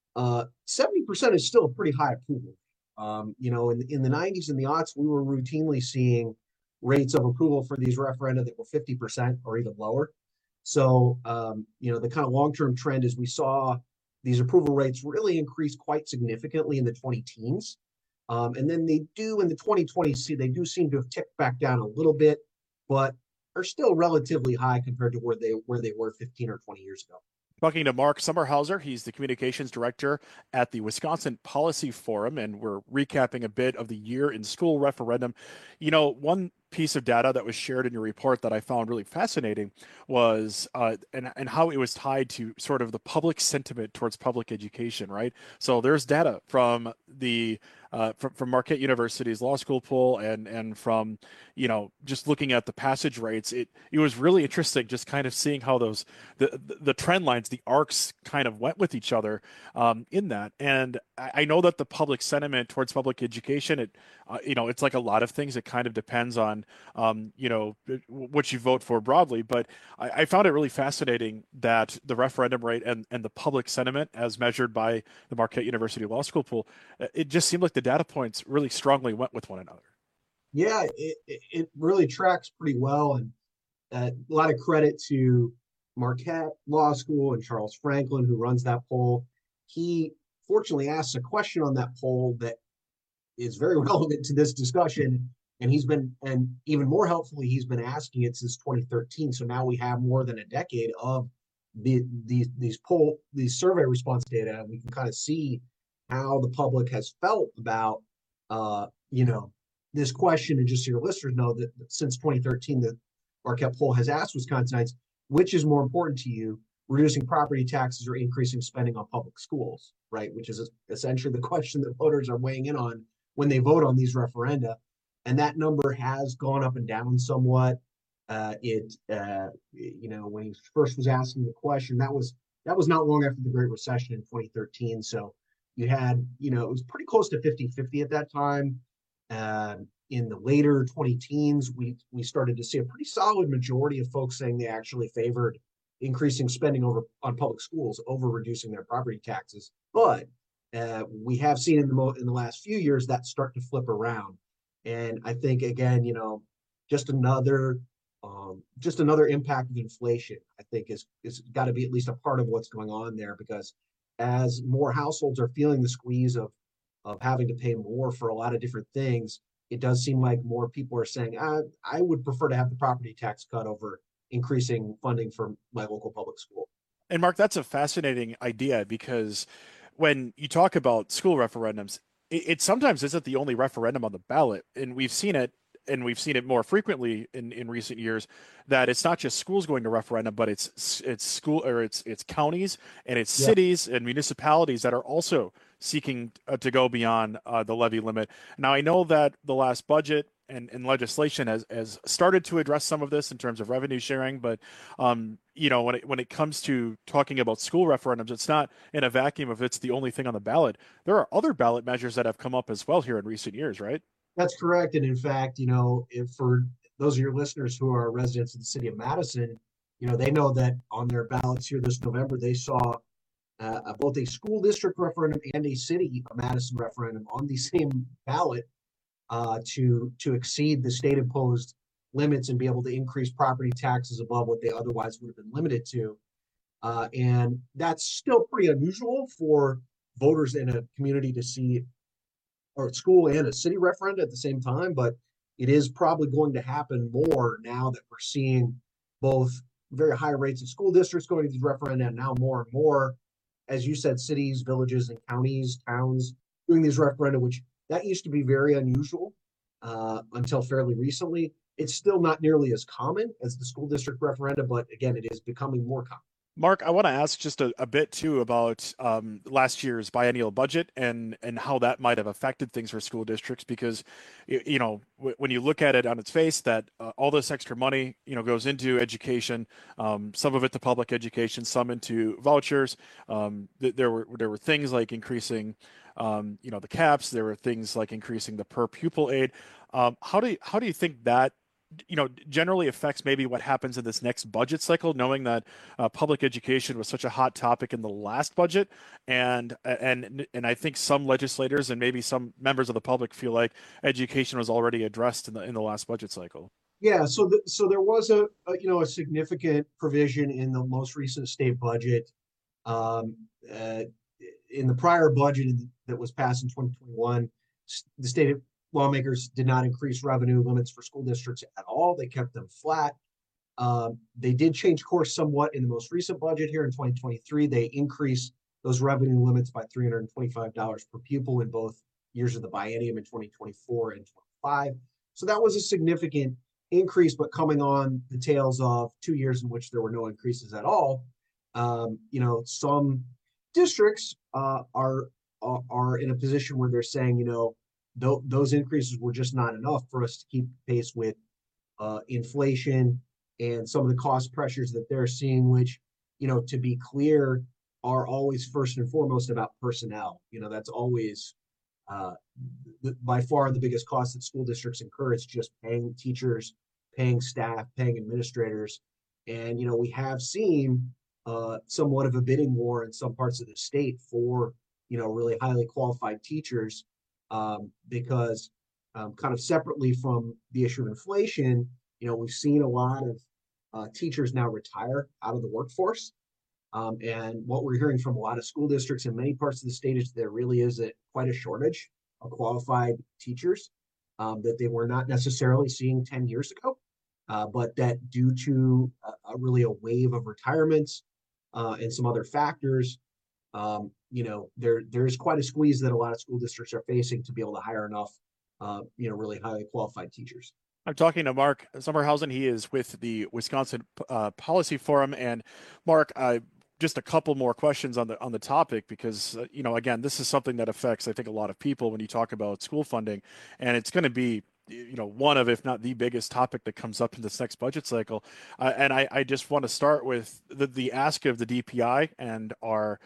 70% is still a pretty high approval. In the 90s and the aughts, we were routinely seeing rates of approval for these referenda that were 50% or even lower. So, the kind of long-term trend is we saw these approval rates really increase quite significantly in the 20-teens. And then they do in the 2020s, they do seem to have ticked back down a little bit, but are still relatively high compared to where they were 15 or 20 years ago. Talking to Mark Sommerhauser, he's the communications director at the Wisconsin Policy Forum, and we're recapping a bit of the year in school referendum. One piece of data that was shared in your report that I found really fascinating was and how it was tied to sort of the public sentiment towards public education, right? So there's data from the from Marquette University's law school poll and from just looking at the passage rates. It was really interesting just kind of seeing how those the trend lines, the arcs kind of went with each other in that. And I know that the public sentiment towards public education, it's like a lot of things. It kind of depends on what you vote for broadly. But I found it really fascinating that the referendum rate and the public sentiment as measured by the Marquette University Law School poll, it just seemed like the data points really strongly went with one another. Yeah, it really tracks pretty well. And a lot of credit to Marquette Law School and Charles Franklin, who runs that poll. He fortunately asks a question on that poll that is very relevant to this discussion. And and even more helpfully, he's been asking it since 2013. So now we have more than a decade of these survey response data. And we can kind of see how the public has felt about, this question. And just so your listeners know that since 2013, the Marquette poll has asked Wisconsinites, which is more important to you, reducing property taxes or increasing spending on public schools, right? Which is essentially the question that voters are weighing in on when they vote on these referenda. And that number has gone up and down somewhat. When he first was asking the question, that was not long after the Great Recession in 2013. So you had, it was pretty close to 50-50 at that time. In the later 20-teens, we started to see a pretty solid majority of folks saying they actually favored increasing spending on public schools over reducing their property taxes. But we have seen in the last few years that start to flip around. And I think, again, just another impact of inflation, I think is got to be at least a part of what's going on there, because as more households are feeling the squeeze of having to pay more for a lot of different things, it does seem like more people are saying, I would prefer to have the property tax cut over increasing funding for my local public school. And Mark, that's a fascinating idea, because when you talk about school referendums, it sometimes isn't the only referendum on the ballot. And we've seen it more frequently in recent years, that it's not just schools going to referendum, but it's school, or it's counties and it's cities and municipalities that are also seeking to go beyond the levy limit. Now, I know that the last budget and legislation has started to address some of this in terms of revenue sharing, but when it comes to talking about school referendums, it's not in a vacuum if it's the only thing on the ballot. There are other ballot measures that have come up as well here in recent years, right? That's correct. And in fact, if for those of your listeners who are residents of the city of Madison, they know that on their ballots here this November, they saw both a school district referendum and a city of Madison referendum on the same ballot to exceed the state imposed limits and be able to increase property taxes above what they otherwise would have been limited to. And that's still pretty unusual for voters in a community to see, or at school and a city referendum at the same time, but it is probably going to happen more now that we're seeing both very high rates of school districts going to these referenda, and now more and more, as you said, cities, villages, and counties, towns doing these referenda, which that used to be very unusual until fairly recently. It's still not nearly as common as the school district referenda, but again, it is becoming more common. Mark, I want to ask just a bit too about last year's biennial budget and how that might have affected things for school districts, because you know, when you look at it on its face, that all this extra money, you know, goes into education, some of it to public education, some into vouchers. There were things like increasing you know, the caps. There were things like increasing the per pupil aid. How do you think that, you know, generally affects maybe what happens in this next budget cycle, knowing that public education was such a hot topic in the last budget, and I think some legislators and maybe some members of the public feel like education was already addressed in the last budget cycle. Yeah, so there was a significant provision in the most recent state budget. In the prior budget that was passed in 2021, the state lawmakers did not increase revenue limits for school districts at all. They kept them flat. They did change course somewhat in the most recent budget here in 2023. They increased those revenue limits by $325 per pupil in both years of the biennium in 2024 and 25. So that was a significant increase, but coming on the tails of 2 years in which there were no increases at all. You know, some districts are in a position where they're saying, you know, those increases were just not enough for us to keep pace with inflation and some of the cost pressures that they're seeing, which, you know, to be clear, are always first and foremost about personnel. You know, that's always by far the biggest cost that school districts incur. It's just paying teachers, paying staff, paying administrators. And, you know, we have seen somewhat of a bidding war in some parts of the state for, you know, really highly qualified teachers. Because kind of separately from the issue of inflation, you know, we've seen a lot of teachers now retire out of the workforce. And what we're hearing from a lot of school districts in many parts of the state is there really is quite a shortage of qualified teachers that they were not necessarily seeing 10 years ago, but that due to really a wave of retirements and some other factors, you know, there's quite a squeeze that a lot of school districts are facing to be able to hire enough, you know, really highly qualified teachers. I'm talking to Mark Sommerhausen. He is with the Wisconsin Policy Forum. And Mark, just a couple more questions on the topic, because you know, again, this is something that affects, I think, a lot of people when you talk about school funding, and it's going to be, you know, one of, if not the biggest topic that comes up in this next budget cycle. And I just want to start with the ask of the DPI and our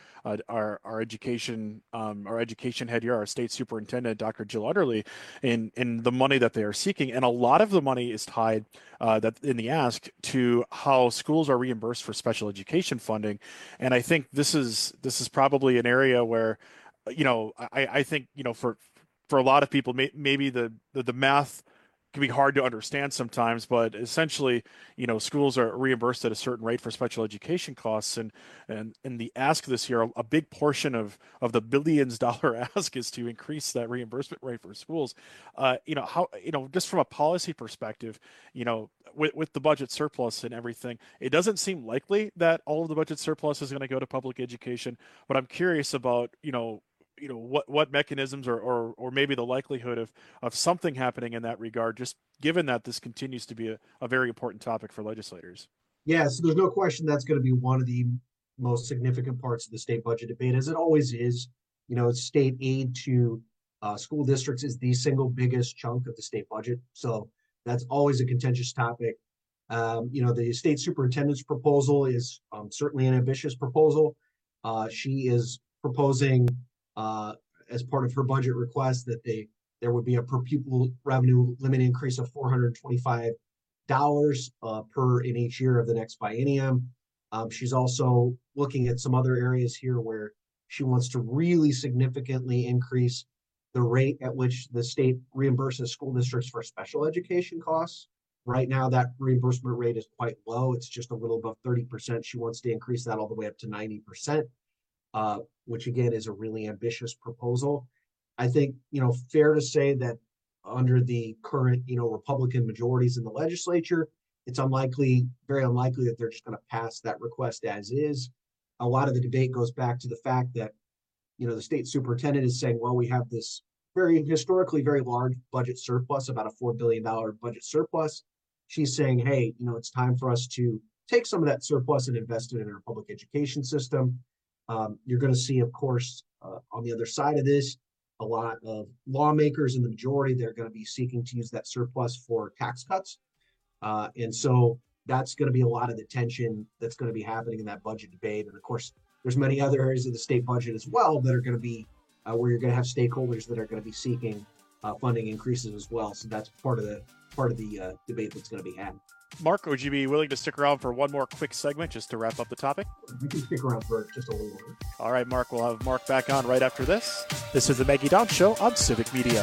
education head here, our state superintendent, Dr. Jill Utterly, in the money that they are seeking. And a lot of the money is tied that in the ask to how schools are reimbursed for special education funding. And I think this is probably an area where, you know, I think, you know, for a lot of people, maybe the math can be hard to understand sometimes, but essentially, you know, schools are reimbursed at a certain rate for special education costs, and the ask this year, a big portion of the billions-dollar ask is to increase that reimbursement rate for schools. You know, how, you know, just from a policy perspective, you know, with the budget surplus and everything, it doesn't seem likely that all of the budget surplus is going to go to public education, but I'm curious about, you know, what mechanisms or maybe the likelihood of something happening in that regard, just given that this continues to be a very important topic for legislators. Yeah, so there's no question that's going to be one of the most significant parts of the state budget debate, as it always is. You know, state aid to school districts is the single biggest chunk of the state budget. So that's always a contentious topic. You know, the state superintendent's proposal is certainly an ambitious proposal. She is proposing as part of her budget request that there would be a per pupil revenue limit increase of $425 per in each year of the next biennium. She's also looking at some other areas here where she wants to really significantly increase the rate at which the state reimburses school districts for special education costs. Right now, that reimbursement rate is quite low. It's just a little above 30%. She wants to increase that all the way up to 90%, which again is a really ambitious proposal. I think, fair to say that under the current, Republican majorities in the legislature, it's very unlikely that they're just going to pass that request as is. A lot of the debate goes back to the fact that, the state superintendent is saying, well, we have this historically very large budget surplus, about a $4 billion budget surplus. She's saying, hey, it's time for us to take some of that surplus and invest it in our public education system. You're going to see, of course, on the other side of this, a lot of lawmakers in the majority, they're going to be seeking to use that surplus for tax cuts. And so that's going to be a lot of the tension that's going to be happening in that budget debate. And of course, there's many other areas of the state budget as well that are going to be where you're going to have stakeholders that are going to be seeking funding increases as well. So that's part of the debate that's going to be had. Mark, would you be willing to stick around for one more quick segment just to wrap up the topic? We can stick around for just a little bit. All right, Mark, we'll have Mark back on right after this. This is the Maggie Dawn Show on Civic Media.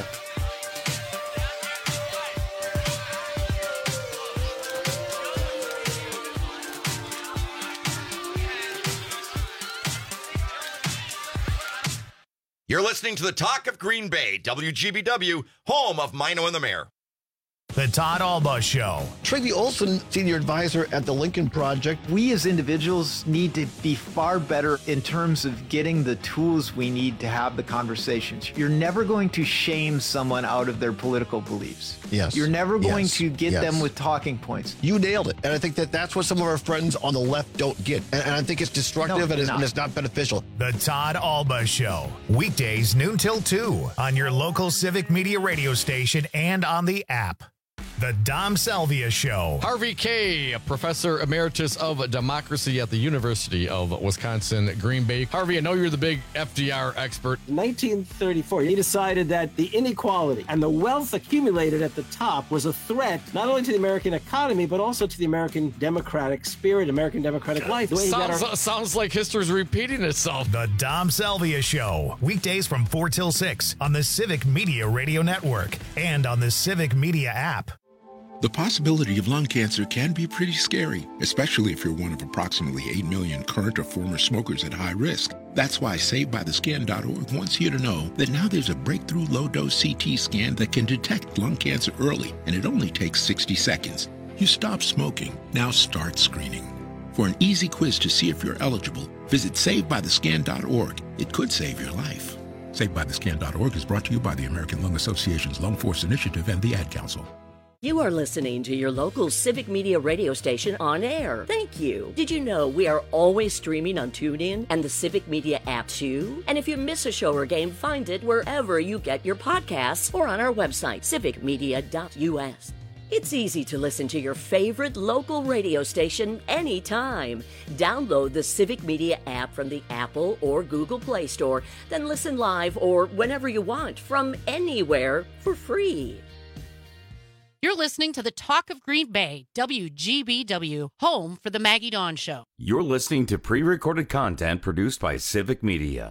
You're listening to the Talk of Green Bay, WGBW, home of Mino and the Mayor. The Todd Alba Show. Tracy Olson, Senior Advisor at the Lincoln Project. We as individuals need to be far better in terms of getting the tools we need to have the conversations. You're never going to shame someone out of their political beliefs. Yes. You're never going to get them with talking points. You nailed it. And I think that's what some of our friends on the left don't get. And I think it's destructive and it's not beneficial. The Todd Alba Show. Weekdays noon till 2 on your local Civic Media radio station and on the app. The Dom Salvia Show. Harvey Kaye, Professor Emeritus of Democracy at the University of Wisconsin, Green Bay. Harvey, I know you're the big FDR expert. In 1934, he decided that the inequality and the wealth accumulated at the top was a threat not only to the American economy, but also to the American democratic spirit, American democratic life. Sounds like history's repeating itself. The Dom Salvia Show. Weekdays from 4 till 6 on the Civic Media Radio Network and on the Civic Media app. The possibility of lung cancer can be pretty scary, especially if you're one of approximately 8 million current or former smokers at high risk. That's why SaveByTheScan.org wants you to know that now there's a breakthrough low-dose CT scan that can detect lung cancer early, and it only takes 60 seconds. You stop smoking, now start screening. For an easy quiz to see if you're eligible, visit SaveByTheScan.org. It could save your life. SaveByTheScan.org is brought to you by the American Lung Association's Lung Force Initiative and the Ad Council. You are listening to your local Civic Media radio station on air. Thank you. Did you know we are always streaming on TuneIn and the Civic Media app too? And if you miss a show or game, find it wherever you get your podcasts or on our website, civicmedia.us. It's easy to listen to your favorite local radio station anytime. Download the Civic Media app from the Apple or Google Play Store, then listen live or whenever you want from anywhere for free. You're listening to the Talk of Green Bay, WGBW, home for the Maggie Dawn Show. You're listening to pre-recorded content produced by Civic Media.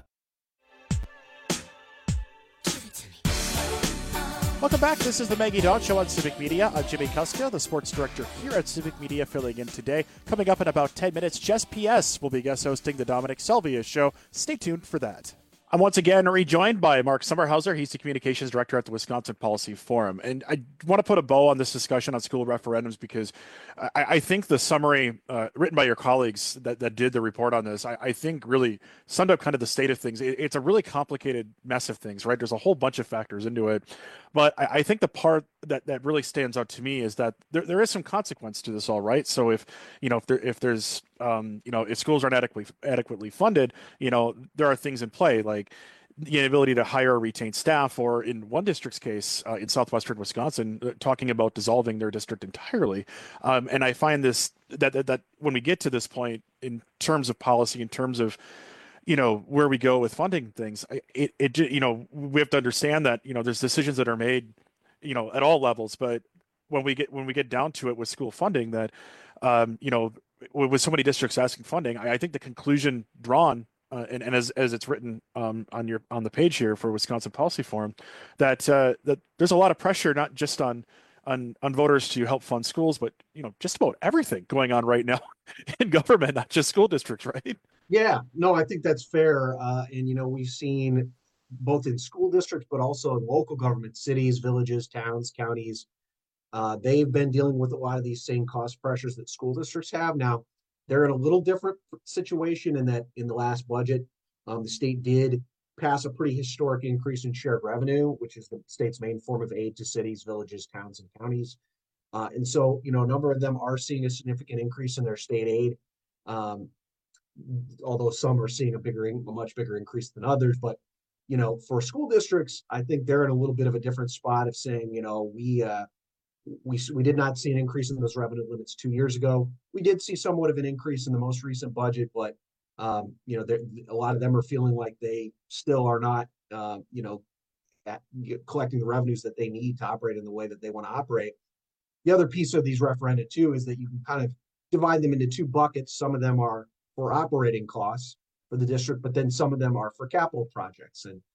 Welcome back. This is the Maggie Dawn Show on Civic Media. I'm Jimmy Kuska, the sports director here at Civic Media, filling in today. Coming up in about 10 minutes, Jess P.S. will be guest hosting the Dominic Salvia Show. Stay tuned for that. I'm once again rejoined by Mark Sommerhauser. He's the communications director at the Wisconsin Policy Forum. And I want to put a bow on this discussion on school referendums because I think the summary written by your colleagues that did the report on this, I think really summed up kind of the state of things. It's a really complicated mess of things, right? There's a whole bunch of factors into it. But I think the part that really stands out to me is that there is some consequence to this all, right? So if schools aren't adequately funded, there are things in play like the inability to hire or retain staff, or in one district's case, in southwestern Wisconsin, talking about dissolving their district entirely. And I find this that when we get to this point in terms of policy, in terms of where we go with funding things, we have to understand that there's decisions that are made at all levels, but when we get down to it with school funding, that with so many districts asking funding, I think the conclusion drawn and as it's written on the page here for Wisconsin Policy Forum, that there's a lot of pressure not just on on voters to help fund schools, but just about everything going on right now in government, not just school districts, right? Yeah, no, I think that's fair. And we've seen both in school districts, but also in local government, cities, villages, towns, counties. They've been dealing with a lot of these same cost pressures that school districts have. Now, they're in a little different situation in that in the last budget, the state did pass a pretty historic increase in shared revenue, which is the state's main form of aid to cities, villages, towns, and counties. And so, a number of them are seeing a significant increase in their state aid, although some are seeing a much bigger increase than others. But, for school districts, I think they're in a little bit of a different spot of saying, we did not see an increase in those revenue limits 2 years ago. We did see somewhat of an increase in the most recent budget, but a lot of them are feeling like they still are not, collecting the revenues that they need to operate in the way that they want to operate. The other piece of these referenda too is that you can kind of divide them into two buckets. Some of them are for operating costs for the district, but then some of them are for capital projects. And,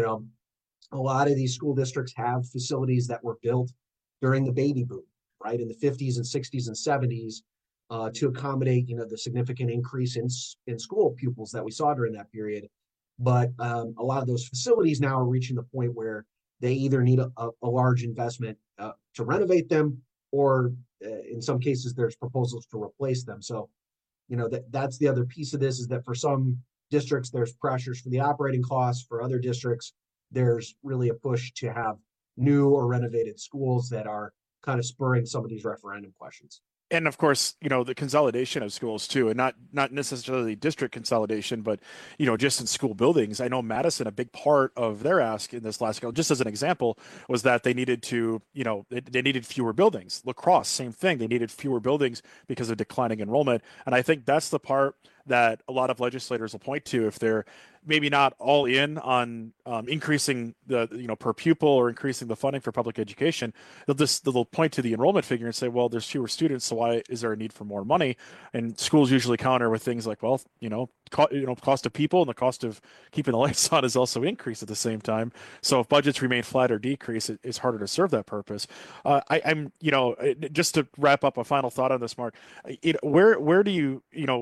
a lot of these school districts have facilities that were built during the baby boom, right, in the 50s and 60s and 70s, to accommodate, the significant increase in school pupils that we saw during that period. But a lot of those facilities now are reaching the point where they either need a large investment to renovate them, or in some cases, there's proposals to replace them. So, that's the other piece of this, is that for some districts, there's pressures for the operating costs. For other districts, there's really a push to have new or renovated schools that are kind of spurring some of these referendum questions. And of course, the consolidation of schools too, and not necessarily district consolidation, but just in school buildings. I know Madison, a big part of their ask in this last, just as an example, was that they needed to, they needed fewer buildings. La Crosse, same thing. They needed fewer buildings because of declining enrollment. And I think that's the part that a lot of legislators will point to if they're maybe not all in on increasing the per pupil or increasing the funding for public education. They'll point to the enrollment figure and say, well, there's fewer students, so why is there a need for more money? And schools usually counter with things like, well, cost of people and the cost of keeping the lights on is also increased at the same time. So if budgets remain flat or decrease, it's harder to serve that purpose. I'm just to wrap up a final thought on this, Mark, where do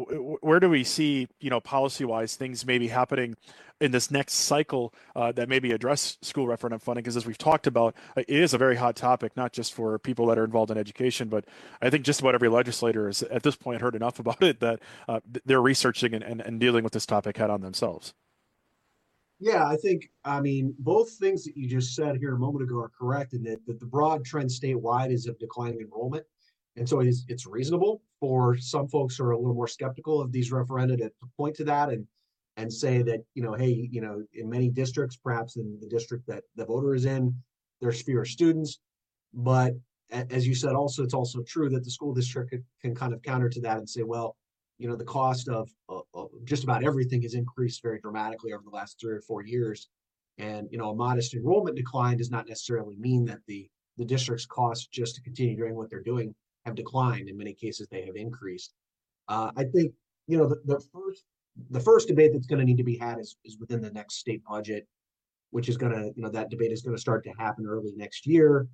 we see, policy-wise things maybe happening in this next cycle that maybe address school referendum funding? Because as we've talked about, it is a very hot topic, not just for people that are involved in education, but I think just about every legislator has at this point heard enough about it that they're researching and dealing with this topic head on themselves. Yeah, I mean, both things that you just said here a moment ago are correct, in that the broad trend statewide is of declining enrollment. And so it's reasonable for some folks who are a little more skeptical of these referenda to point to that and say that, hey, in many districts, perhaps in the district that the voter is in, there's fewer students. But as you said, also, it's also true that the school district can kind of counter to that and say, well, the cost of just about everything has increased very dramatically over the last 3 or 4 years. And, a modest enrollment decline does not necessarily mean that the district's costs just to continue doing what they're doing have declined. In many cases, they have increased. I think, the first debate that's going to need to be had is within the next state budget, which is going to, that debate is going to start to happen early next year.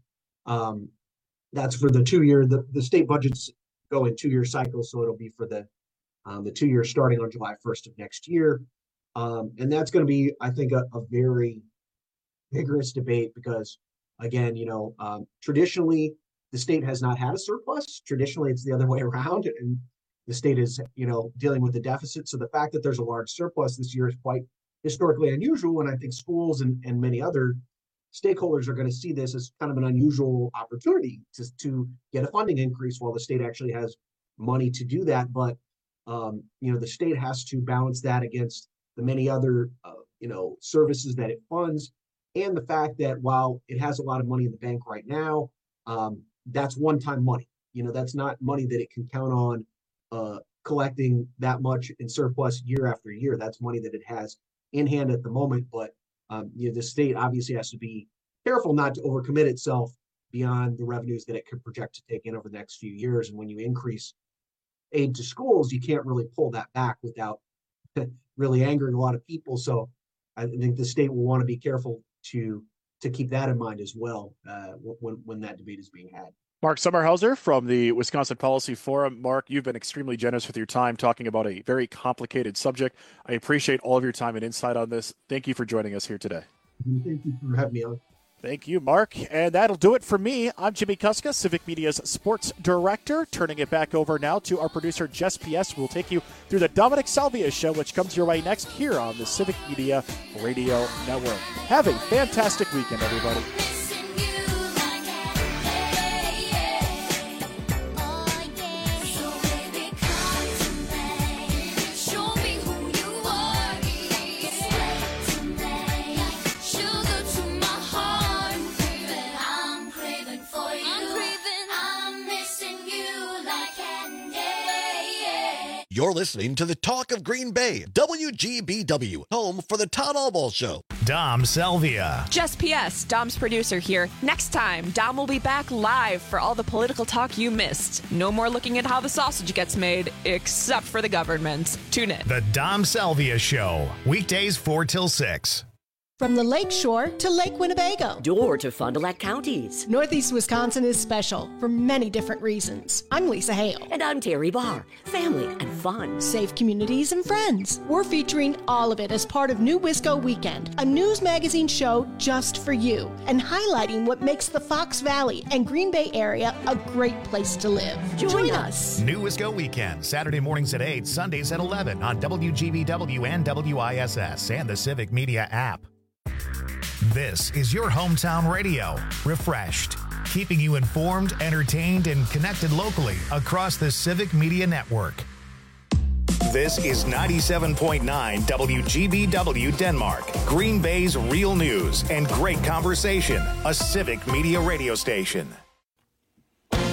That's for the 2 year, the state budgets go in 2-year cycles. So it'll be for the 2 years starting on July 1st of next year. And that's going to be, I think, a very vigorous debate because, again, traditionally, the state has not had a surplus. Traditionally, it's the other way around, and the state is, dealing with the deficit. So the fact that there's a large surplus this year is quite historically unusual, and I think schools and many other stakeholders are going to see this as kind of an unusual opportunity to get a funding increase while the state actually has money to do that. But the state has to balance that against the many other services that it funds, and the fact that while it has a lot of money in the bank right now, that's one-time money. That's not money that it can count on collecting that much in surplus year after year. That's money that it has in hand at the moment. But the state obviously has to be careful not to overcommit itself beyond the revenues that it could project to take in over the next few years. And when you increase aid to schools, you can't really pull that back without really angering a lot of people. So I think the state will want to be careful to to keep that in mind as well when that debate is being had. Mark Sommerhauser from the Wisconsin Policy Forum. Mark, you've been extremely generous with your time talking about a very complicated subject. I appreciate all of your time and insight on this. Thank you for joining us here today. Thank you for having me on. Thank you, Mark. And that'll do it for me. I'm Jimmy Kuska, Civic Media's sports director. Turning it back over now to our producer, Jess P.S., who will take you through the Dominic Salvia Show, which comes your way next here on the Civic Media Radio Network. Have a fantastic weekend, everybody. You're listening to the Talk of Green Bay, WGBW, home for the Todd Allball Show. Dom Salvia. Just P.S., Dom's producer here. Next time, Dom will be back live for all the political talk you missed. No more looking at how the sausage gets made, except for the government. Tune in. The Dom Salvia Show, weekdays 4 till 6. From the Lake Shore to Lake Winnebago. Or to Fond du Lac counties. Northeast Wisconsin is special for many different reasons. I'm Lisa Hale. And I'm Terry Barr. Family and fun. Safe communities and friends. We're featuring all of it as part of New Wisco Weekend, a news magazine show just for you, and highlighting what makes the Fox Valley and Green Bay area a great place to live. Join us. New Wisco Weekend, Saturday mornings at 8, Sundays at 11 on WGBW and WISS and the Civic Media app. This is your hometown radio, refreshed, keeping you informed, entertained, and connected locally across the Civic Media Network. This is 97.9 WGBW Denmark, Green Bay's real news and great conversation, a Civic Media radio station.